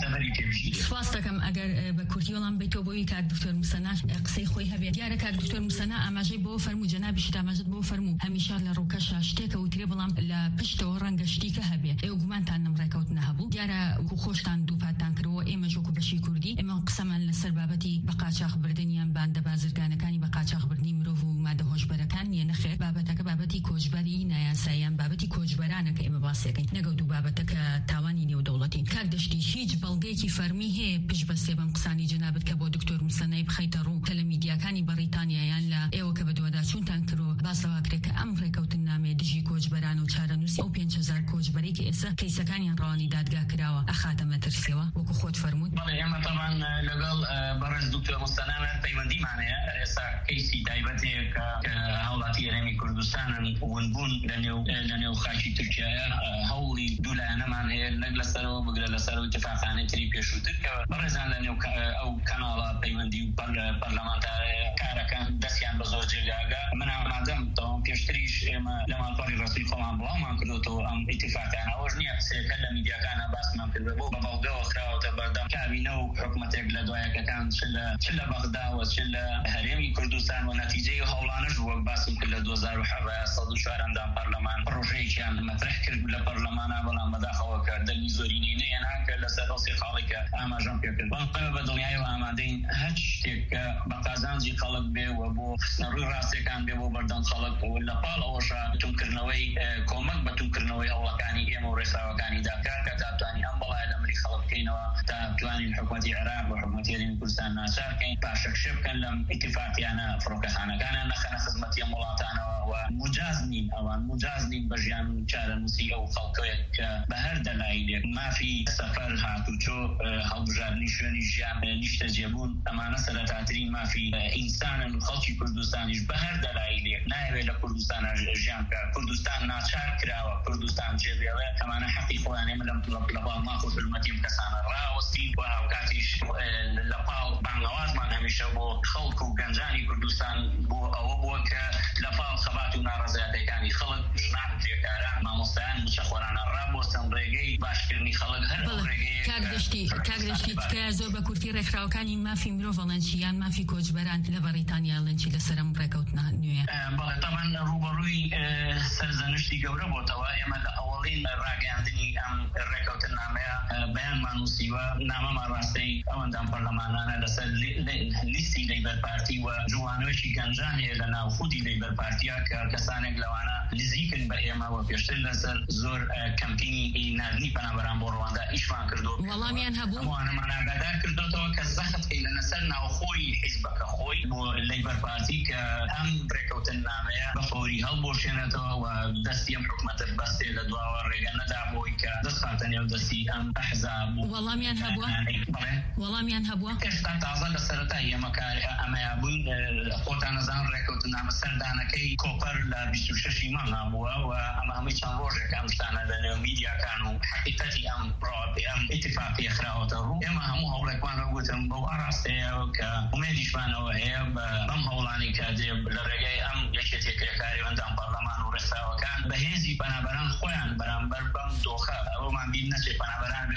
سپاس دەکەم ئەگەر بە کورتی وەڵام بیتەوە بۆی کات دکتۆر موسەنا قسەی خۆی هەبێت دیارە کات دکتۆر موسەنا ئاماژەی بۆ فەرموو جەنابیشت ئاماژەت بۆ فەرموو هەمیشە لە ڕووکەشە شتێکە وترێ بەڵام لە پشتەوە ڕەنگە شتێکە هەبێ ئێوە گومانتان نەم ڕێکەوتنە هەبوو دیارە وەکو خۆشتان دووپاتان کردەوە ئێمە وەکو بەشی کوردی ئێمە قسەمان لەسەر بابەتی بە قاچاق بردنیان باندە بازرگانەکانی بە قاچاق بردنی مرۆڤ و مادە هۆشبەرەکان نیە نەخێر بابەتەکە بابەتی کۆچبەری نایاساییان بابەتی کۆچبەرانە کە ئێمە باسێکین نەگەو دوو بابەتەکە تاوانی نێودەوڵەتی کاک دەشتی هیچ بەڵگەیەکی فەرمی هەیە پشت بەستێ بەم قسانی جەنابەت کە بۆ دکتۆر موسەنای بخەیتە ڕوو کە لە میدیاکانی بەریتانیایان لە ئێوە کە بە دووەداچوونتان کردەوە باسەوا کرێت کە ئەم ڕێکەوتن نامێ دژی کۆچبەران و چارەنووسی ئەو پێنج هەزار کۆچبەری کە ئێستا کەیسەکانیان ڕەوانی دادگا کراوە ئەخاتە مەترسیەوە وەکو خۆت فەرمووت بەڵێ ئێمە تەمان لەگەڵ بەڕێز دکتۆر موسەنا پەیوەندیمانەیە ئێستا کەیسی تایبەتەیە کە هاوڵاتی هەرێمی کوردستانن ونبوون لە نێو خاکی تورکیایە هەوڵی دوولایەنەمان هەیە نەک لەسەرەوە بگرە لەسەر اتفاقانەی تری پێشووتر کە بەڕێزان لە نێو ئەو کەناڵە پەیوەندی و پەرلەمانتارەیە کارەکان دەستیان بە زۆر جێگاگە من ئامادەم تەواو پێشتریش ئێمە لە ماڵپەڕی ڕەسووی خۆمان بڵاومان کردوتەوە ئەم اتفاقانە ئەوەش نییە قسەیەکە لە میدیاکانە باسمان کردووە بۆ بە بەڵگەوە خراوەتە بەردەم کابینە و حکومەتێک لە دوایەکەکان چ لە بەغداوە چ لە هەرێمی کوردستان و نەتیجەی هەوڵانەش وەک باسم کرد لە دوو هەزار و سەد و چوار ئەندام پەرلەمان پرۆژەیەکیان مەطرح کرد لە پەرلەمانە بەڵام بەداخەوە کە دەنگی زۆرینەی نەیەنا کە لەسەر ئەو سێ خاڵی کە ئاماژەم پێ کرد بەڵام بە دڵنیایەوە ئامادەین هەر شتێک کە بە قازانجی خەڵک بێ و بۆ ڕووی ڕاستیەکان بێ بۆ بەردەم خەڵک و لە پاڵ ئەوەشە بەتونکردنەوەی کۆمەک بەتونکردنەوەی هەوڵەکانی ئێمە و ڕێساوەکانی داکار کە تاتوانی ئەم بەڵایە لە مری خەڵک بکەینەوە تا بتوانین حکومەتی عێراق و حکومەتی هەرێمی کوردستان ناچار بکەین پاشەکشە بکەن لەم ئیتیفاقیانە فڕۆکەخانەکانە نەخەنە خزمەتی ئەم وڵاتانەوە و مجاز نین ئەوان مجاز نین بە ژیان چارەنووسی ئەو خەڵکەوەیەک کە بە هەر دەلایلێک مافی سەفەر هاتوچۆ هەڵبژاردننی شوێنی ژیان نیشتە جێبوون ئەمانە سەرەتاترین مافی ئینسانن و خەڵکی کوردستانیش بە هەر دەلایلێک نایوێت لە کوردستان ژیان کە کوردستان ناچار کراوە کوردستان جێبێڵێ ئەمانە حەقی خۆیان ئێمە لەم لەپاڵ ماف و حرمەتیم کەسانە ڕاوەستی و هاوکاتیش لەپاڵ بانگەوازمان هەمیشە بۆ خەڵک و گەنجانی کوردستان بۆ ئەوە بووە کە لەپاڵ خەبات و ناڕەزایەتەکانی خەڵک ژنان جێکاران مامۆستایان موچەخۆرانە ڕابۆستن ڕێگەی باشکردنی خەڵک هەر کاگەشتی کاگەشتی تکایە زۆر بە کورتی ڕێکخراوەکانی مافی مرۆڤ ئەڵەنچی یان مافی کۆچبەران لە بەریتانیا ئەڵەنچی لەسەرم ڕێکەوتنە نوێیە بەڵێ تەمان ڕوبەڕووی سەرزەنشتی گەورە بۆتەوە ئێمە لە ئەوڵین ڕاگەاندنی ئەم ڕێکەوتن نامەیە بەیانمان نووسیوە نامەمان ڕاستەی ئەوەندام پەرلەمانانە لەسەر لیستی لەیبەر پارتی و جوانوێکی گەنجان هەیە لە ناوخودی لەیبەر پارتیا کە کەسانێک لەوانە نزیکن بە ئێمە و پێشتر لەسەر زۆر کەمپینی ناردنی پەنابەران بۆ ڕەواندا ئیشمان کردو وەڵامیان هەبوو ئەوانەمان ئاگادار کردوتەوە کە زەخت کەی لەسەر ناوخۆی حیزبەکە خۆی بۆ لەیبەر پارتی کە ئەم ڕێکەوتن نامەیە بە فۆری هەڵبۆشێنێتەوە و دەستی ئەم حکومەتە بەستێ لە دواوە ڕێگە نەدا بۆی کە دەست خاتە نێو دەستی ئەم ئەحزاب وەڵامیان هەبووە وەڵامیان هەبووە هێشتا تازە لە سەرەتای ئێمە ئەمەیا بووین خۆتان نەزان ڕێکەوتن نامە سەردانەکەی کۆپەر لە بیست و شەشی مانگ بووە و ئەمە هەمووی چەند ڕۆژێک ئەم شتانە لە نێو میدیاکان و حقیقەتی ئەم ڕاوەپێ ئەم ئیتیفاقیە خراوەتە ڕوو ئێمە هەموو هەوڵێکمان ڕەگوتم بەو ئاراستەیە کە ئومێدیشمانەوە هەیە بەم هەوڵانی کە دێ لە ڕێگەی ئەم یەکێتێکرێکاری ئەندام پەرلەمان و ڕێساوەکان بەهێزی پەنابەران خۆیان بەرامبەر بەم دۆخە ئەوەمان بیر نەچێت پەنابەران بێ خۆشیان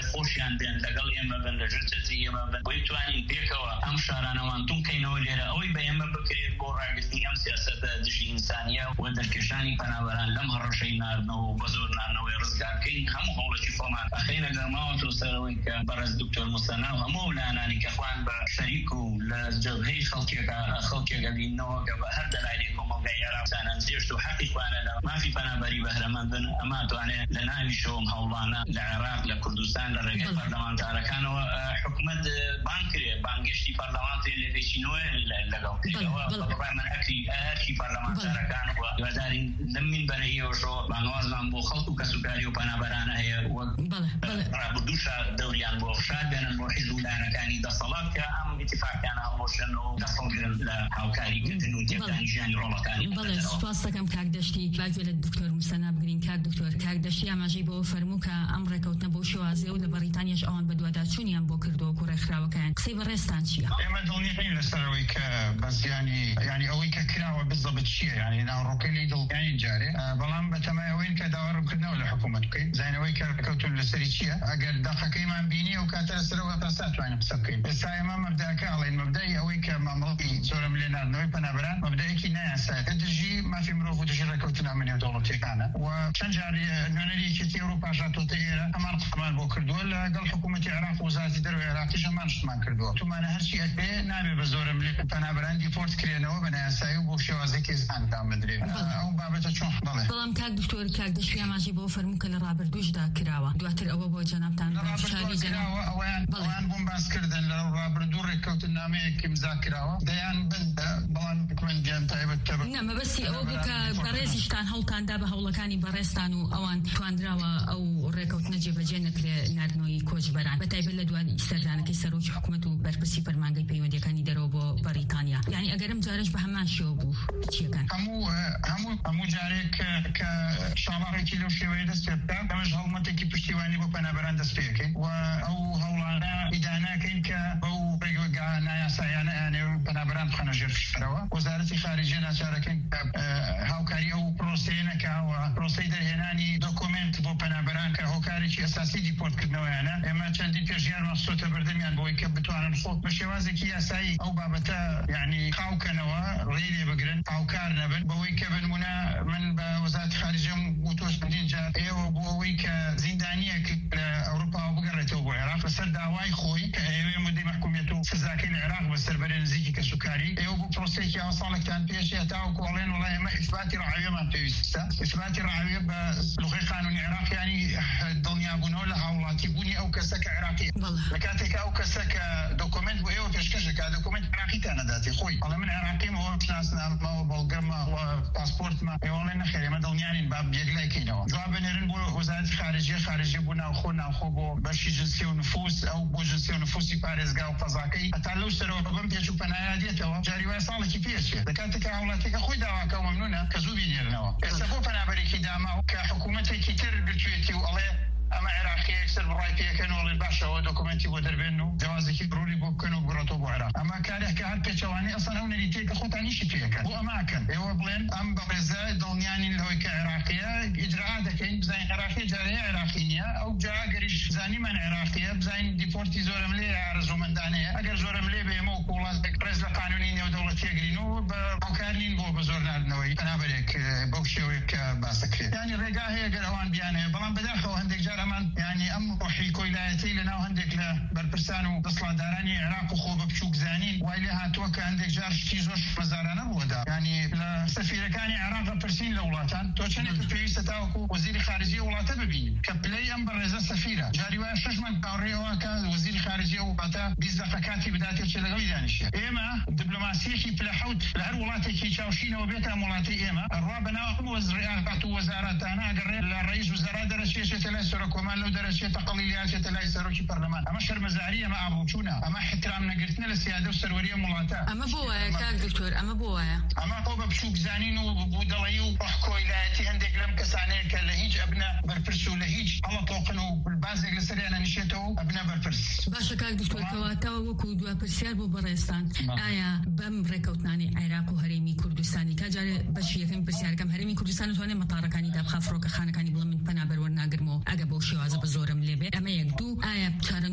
ئەوان بێن لەگەڵ ئێمە بن لە ژێرچەتی ئێمە بن بۆی توانین پێکەوە ئەم شارانەوان تومکەینەوە لێرە ئەوەی بە ئێمە بکرێت بۆ ڕاگررتنی ئەم سیاسەتە دژی ئینسانیە و دەرکێشانی پەنابەران لەم هەڕەشەی ناردنەوە و بە زۆر ناردنەوەی ڕزگارکەین هەموو هەوڵێکی خۆمان ئەخەینە گەرماوەتەوە سەرەوەی کە بەڕێز دکتۆر موسەنا و هەموو لایەنانی کەخوان بە شەریک و لە جەبهەی خەڵکێکە خەڵکێکە بینەوە کە بە هەر دەلایلی کۆمەڵگەی عێراقیان زێشت و حەقیقوانە لە مافی پەنابەری بەهرەمەندن ئەما توانێت لە ناوی شەوم هەوڵانە لە عێراق لە کوردستان لە ڕێگەی پەرلەمانتارەکانەوە حکوومەت بان کرێ بانگشتی پەرلەمانتی لە پێچینەوە لەگەڵ کردەوە بەڕێمە ئەکری ئەرکی پەرلەمانتارەکان و هیوادارین لەم مینبەرەیەوەشەوە بانوازمان بۆ خەڵک و کەسوکاری و پەنابەرانە هەیە وەک ڕابردووشە دەوریان بۆ خشاد بێنن بۆ حیزب و لایەنەکانی دەسەڵات کە ئەم ئیتیفاقیانە هەڵۆشن و دەسەڵگرن لە هاوکاریکردن و تێکدانی ژیانی ڕۆڵەکانی. بەڵێ سوپاس دەکەم کاک دەشتی باگوێ لە دکتۆر موسەنا بگرین. کاک دکتۆر کاک دەشتی ئاماژەی بۆ فەرموو کە ئەم ڕێکەوتنە بۆ شێوازێ و لە بەریتانیاش ئەوان بە دوواداچوونیان بۆ کردەوە و ڕێکخراوەکەیان قسەی بەڕێستان چییە؟ ئێمە دڵنیین لەسەرەوەی کە بەزیانی ینی ئەوەی کە کراوە بزەبت چییە ینی ناوڕۆکەی لی دڵیانی جارێ بەڵام بەتەمایەوەین کە داوەڕووکردنەوە لە حکوومەت بکەین زانەوەی کە ڕێکەوتن لەسەری چییە ئەگەر دەقەکەیمان بینی و کاتە لەسەرەوە پاسا توانین قسە بکەین. ئێستا ئێمە مەبداکە ئەڵێن مەبدای ئەوەی کە مامەڵی زۆرم لێ ناردنەوەی پەنابەران مەبدایەکی نایاسایە دژی مافی مرۆڤ و دژی ڕێکەوتن ئەمنیە دەوڵەتیەکانە و چەند جاری نوێنەرێکی ئەوروپا ژاتۆتە ئێرە هەمان قسەمان بۆ کردووە لەگەڵ حکوومەتی عێراق و وەزارەتی دەرەوەی عێراقیش هەمان شتمان کردووە. تومانە هەرچی ئەکرێ نابێ بە زۆرم لێ پەنابەران دیپۆرت کرێنەوە بە نایاسایی و بۆ شێوازێکی زاندا مدرێ ئەو بابەتە چۆن بڵێ. بەڵام کاک دکتۆر کاک دەشتی ئاماژەی بۆ فەرموو کە لە ڕابردووشدا کراوە دواتر ئەوە بۆ جەنابتان شاری جەناب ئەویان بۆمباسکردن لە ڕابردوو ڕێکەوتن نامەیەکی امزا کراوە دەیان بندە بەڵام حکوومەتیان تایبەت تەبە نە مەبەستی ئەوە بوو کە بەڕێزیشتان هەڵتاندا بە هەوڵەکانی بەڕێستان و ئەوان تواندراوە ئەو ڕێکەوتنە جێبەجێ نەکرێ ناردنەوەی کۆچبەران بەتایبەت لە دوای سەردانەکەی سەرۆکی حکوومەت و بەرپرسی فەرمانگەی پەیوەندیەکانی دەرەوە بۆ بەریتانیا. یعنی ئەگەرم جارش بە هەمان شێوە بوو چیەکەن هەموو هەموو هەموو جارێک کە شاڵاڕێکی لەو شێوەیە دەست پێ بکات ئەمەش هەڵمەتێکی پشتیوانی بۆ پەنابەران دەست پێکەین و ئەو هەوڵانە ئیداناکەین کە بەو ڕێگەگا نایاسایانە یانێ پەنابەران بخەنە ژێر فشارەوە. وەزارەتی خارجیە ناچارەکەین هاوکاری ئەو پرۆسەیە نەکاوە پرۆسەی دەرهێنانی دۆکومنت بۆ پەنابەران کە هۆکارێکی ئەساسی دیپۆرتکردنەوەیانە ئێمە چەندین پێشیارمان سۆتە بردەمیان بۆی کە بتوانن خۆ بە شێوازێکی یاسایی ئەو بابەتە یعنی خاوکەنەوە ڕێ لێ بگرن هاوکار نەبن بەوەی کە بنمونە من بە وەزارەتی خارجیەم و تۆش چەندین جار ئێوە بۆ ئەوەی کە زیندانیەک لە ئەوروپا بگەڕێتەوە بۆ عێراق بەسەر داوای خۆی کە ئێوێ مدەی محکومیەت و سزاکەی لە عێراق بەسەر بەرێ نزیکی کەسوکاری ئێوە بۆ پرۆسەیەکی یاوە ساڵێکتان پێشە تاوەکو ئەڵێن وەڵای ئێمە ئیثباتی ڕەعاویەمان پێویستە. ئیثباتی ڕەعاویە بە لوغەی قانونی عێراق یعنی دڵنیابوونەوە لە هاوڵاتیبوونی ئەو کەسە کە عێراقیە لە کاتێکە ئەو کەسە کە دۆکومنت بۆ ئێوە پێشکەشەکە دۆکومنت عێراقیتان نەداتێ خۆی ئەڵێ من عێراقیمەوە شناسنامەوە بەڵگەمە پاسپۆرتمە ئێوەڵێ نەخێر ئێمە دڵنیانین با یەکلایکەینەوە جواب بنێرن بۆ وەزارەتی خارجیە خارجیە بۆ ناوخۆ ناوخۆ بۆ بەشی جنسی و نفوس ئەو بۆ جنسی و نفوسی پارێزگا و قەزاکەی هەتا لەو سەرەوە بەم پێچ و پەنایە دێتەوە جاری وای ساڵێکی پێچێ لە کاتێکە هاوڵاتێکە خۆی داواکە و مەمنونە کە زوو بینێرنەوە. ئێستا بۆ پەنابەرێکی داماوە کە حکوومەتێکی تر گرتوێتی و ئەڵێ ئەمە عێراقی یەکسەر بڕای پێکەن وڵێن باشەوە دۆکومنتی بۆ دەربێن و جوازێکی بڕوری بۆ بکەن و بڕۆتەوە بۆ عێراق. ئەمە کارێکە هەر پێچەوانی ئەسەن ئەو نەریتەیەکە خۆتانیشی پێکەن بۆ ئەماکەن ئێوە بڵێن ئەم بەڕێزە دڵنیانین لەوەی کە عێراقیە ئیجرا دەکەین بزانین عێراقی جارەیە عێراقی نییە ئەو جا گەریش زانیمان عێراقیە بزانین دیپۆرتی زۆرم لێ ئارەزومەندانەیە ئەگەر زۆرم لێ بێمە و وڵاتێک ڕێز لە قانونی نێودەوڵەتیەگرین و بە هاوکار نین بۆ بە زۆر ناردنەوەی پەنابەرێک بەو شێوەیە کە باس دەکرێت. ینی ڕێگا هەیە گەر ئەوان بیانەیە بەڵام بەداخەوە هەندێک جار ئەمان ینی ئەم ڕۆحی کۆیلایەتی لەناو هەندێک لە بەرپرسان و دەسڵاتدارانی عێراق و خۆ بە بچووک زانین وای لێ هاتووە کە هەندێک جار شتی زۆر مەزارانە بووەدا ینی لە سەفیرەکانی عێراق بەپرسین لە وڵاتان تۆ چەندێک پێویستە تاوەکو وەزیری خارجیە وڵاتە ببینین کە پلەی ئەم بەڕێزە سەفیرە جاری وایە شەش مانگ باوەڕێەوە کە وەزیری خارجیە و وڵاتە بیست دەقە کاتی بداتێت چ لەگەڵی دانیشتە. ئێمە دیپلۆماسیەکی پلە حەوت لە هەر وڵاتێکی چاوشینەوە بێتە وڵاتی ئێمە ئەڕوا بەناو هەموو وەزارات و وەزارەتانە ئەگەڕێت لە ڕئیس وزەرا دەرەچێتە لای سەرۆکۆمان لەو دەرەچێتە قەڵیلیاتێتە لای سەرۆکی پەرلەمان ئەمە شەرمەزاری ئەمە ئابڕوچوونە ئەمە احترام نەگرتنە لە سیادە و سەروەریە وڵاتە. ئەمە بۆ وایە کاک دکتۆر ئەمە بۆ وایە ئەمە خۆ بە بچووک زانین و بوودەڵی و ڕۆحکۆیلایەتی هەندێک لەم کەسانەیە کە لە هیچ ئەبنە بەرپرس و لە هیچ هەڵەتۆقن و بازێک لەسەریانە نشێتەوە ئەبنە بەرپرس. باشە کاک دکتۆر کەواتەوە وەکو دوا پرسیار بۆ بەڕێستان ئایا بەم ڕێکەوتنانی عێراق و هەرێمی کوردستانی کاجارێ بەشی یەکەم پرسیارەکەم هەرێمی کوردستان دەتوانێت مەتاڕەکانی دابخە فڕۆکەخانەکانی بڵێ من پەنابەر وەرناگرمەوە ئەگە بەو شێوازە بە زۆرم لێ بێت ئەمە یەک دوو ئایا چارە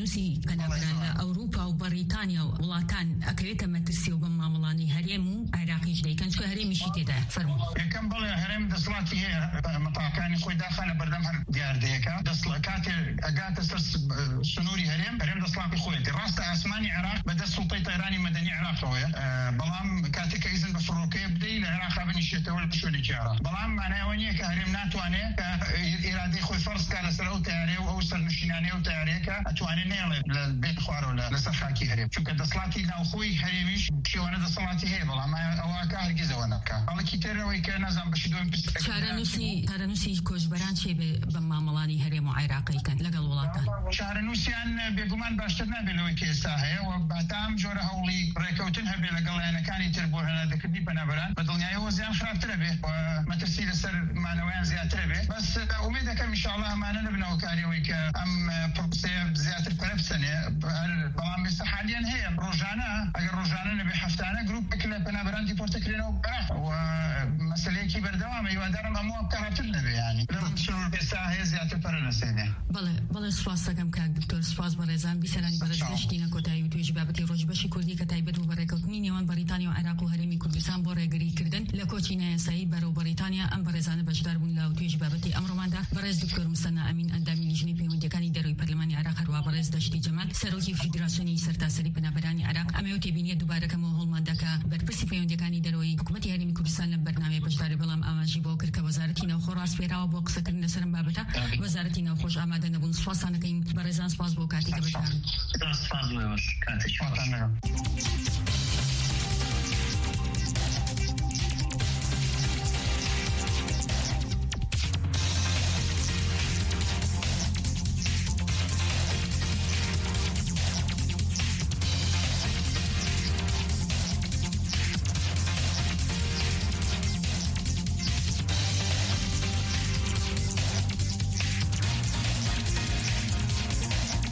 چارەنووسی پەنابەران لە ئەوروپا و بەریتانیا و وڵاتان ئەکرێتە مەترسی و بە مامەڵانی هەرێم و عێراقیش دەیکەن چکە هەرێمیشی تێدا فەرموو. یەکەم بڵێ هەرێم دەسەڵاتی هەیە مەتاقەکانی خۆی داخە لە بەردەم هەر دیاردەیەکە دەسڵ کاتێ ئەگاتە سەر سنووری هەرێم هەرێم دەسەڵاتی خۆیەتی ڕاستە ئاسمانی عێراق بەدەست سوڵتەی تەیرانی مەدەنی عێراقەوەیە بەڵام کاتێککە ئیزن بە فڕۆکەیە بدەی لە عێراق بنیشێتەوە لە شوێنێکی عێراق بەڵام مانایەوە نییە کە هەرێم ناتوانێت کە ئێرادەی خۆی فەرزکە لەسەر ئەو تیارەیە و ئەو سەرنشینانەیە و تیارەیەکە ئەتوانێت نێڵێت لە بێت خوارەوە لەسەر خاکی هەرێم چونکە دەسەڵاتی ناوخۆی هەرێمیش شێوانە دەسەڵاتی هەیە بەڵام ئەوە کە هەرگیزەوە نەکە بەڵکی تێرەوەی کە نازانم بەشی دوم چارەنووسی چارەنووسی کۆچبەران چێ بە مامەڵانی هەرێم و عێراقیکەن لەگەڵ وڵاتان چارەنووسیان بێگومان باشتر نابێت لەوەی کە ئێستا هەیە و بەتام جۆرە هەوڵی ڕێکەوتن هەبێت لەگەڵ لایەنەکانی تر بۆ هەنادەکردنی پەنابەران بە دڵنیاییەوە زیان خراپترە بێت و مەترسی لەسەر مانەوەیان زیاترە بێت بەس ئومێد دەکەم ئینشاءالله ئەمانە نەبنەوە کاریەوەی کە ئەم پرۆسەیە زیاتر پەرە بچەنێ بەڵام ئێستا حالیان هەیە ڕۆژانە ئەگەر ڕۆژانە نەبێ هەفتانە گروپێک لە پەنابەران دیپۆرتەکرێنەوە عێراق و مەسەلەیەکی بەردەوامە هیوادارم ئەمووە بکاراتر نەبێ یانی لەم شەوە ئێستا هەیە زیاتر پەرە نەسێنێ. بەڵێ بەڵێ سوپاس دەکەم کاک دکتۆر سوپاس بە ڕێزان بیسەرانی بەڕێز گەشتینە کۆتایی و توێژی بابەتی ڕۆژبەشی کوردی کە تایبەت و بەڕێکەوتنی نێوان بەریتانیا و عێراق و هەرێمی کوردستان بۆ ڕێگریکردن لە کۆچی نایاسایی بەرەو بەریتانیا ئەم بەڕێزانە بەشدار بوون لە توێژی بابەتی ئەمڕۆماندا بەڕێز دکتۆر مستەنا ئەمین ئەندامی لیژنەی پەیوەندیەکانی دەرەوەی پەرلەمانی عێراق هەروە بەڕێز دەشتی جەمال سەرۆکی فیدراسیۆنی سەرتاسەری پەنابەرانی عێراق ئەمەوە تێبینیە دووبارەکەمەوە هەوڵماندا کە بەرپرسی پەیوەندیەکانی دەرەوەی حکوومەتی هەرێمی کوردستان لە بەرنامەی بەشداری بەڵام ئاماژی بۆ کرد کە وەزارەتی ناوخۆ ڕاستپێراوە بۆ قسەکردن لەسەر بابەتە وەزارەتی ناوخۆش ئامادە نەبوون. سوپاسان دەکەین بەڕێزان سپاس بۆ کاتێکە بەشدارن. سپاس بۆ کاتێک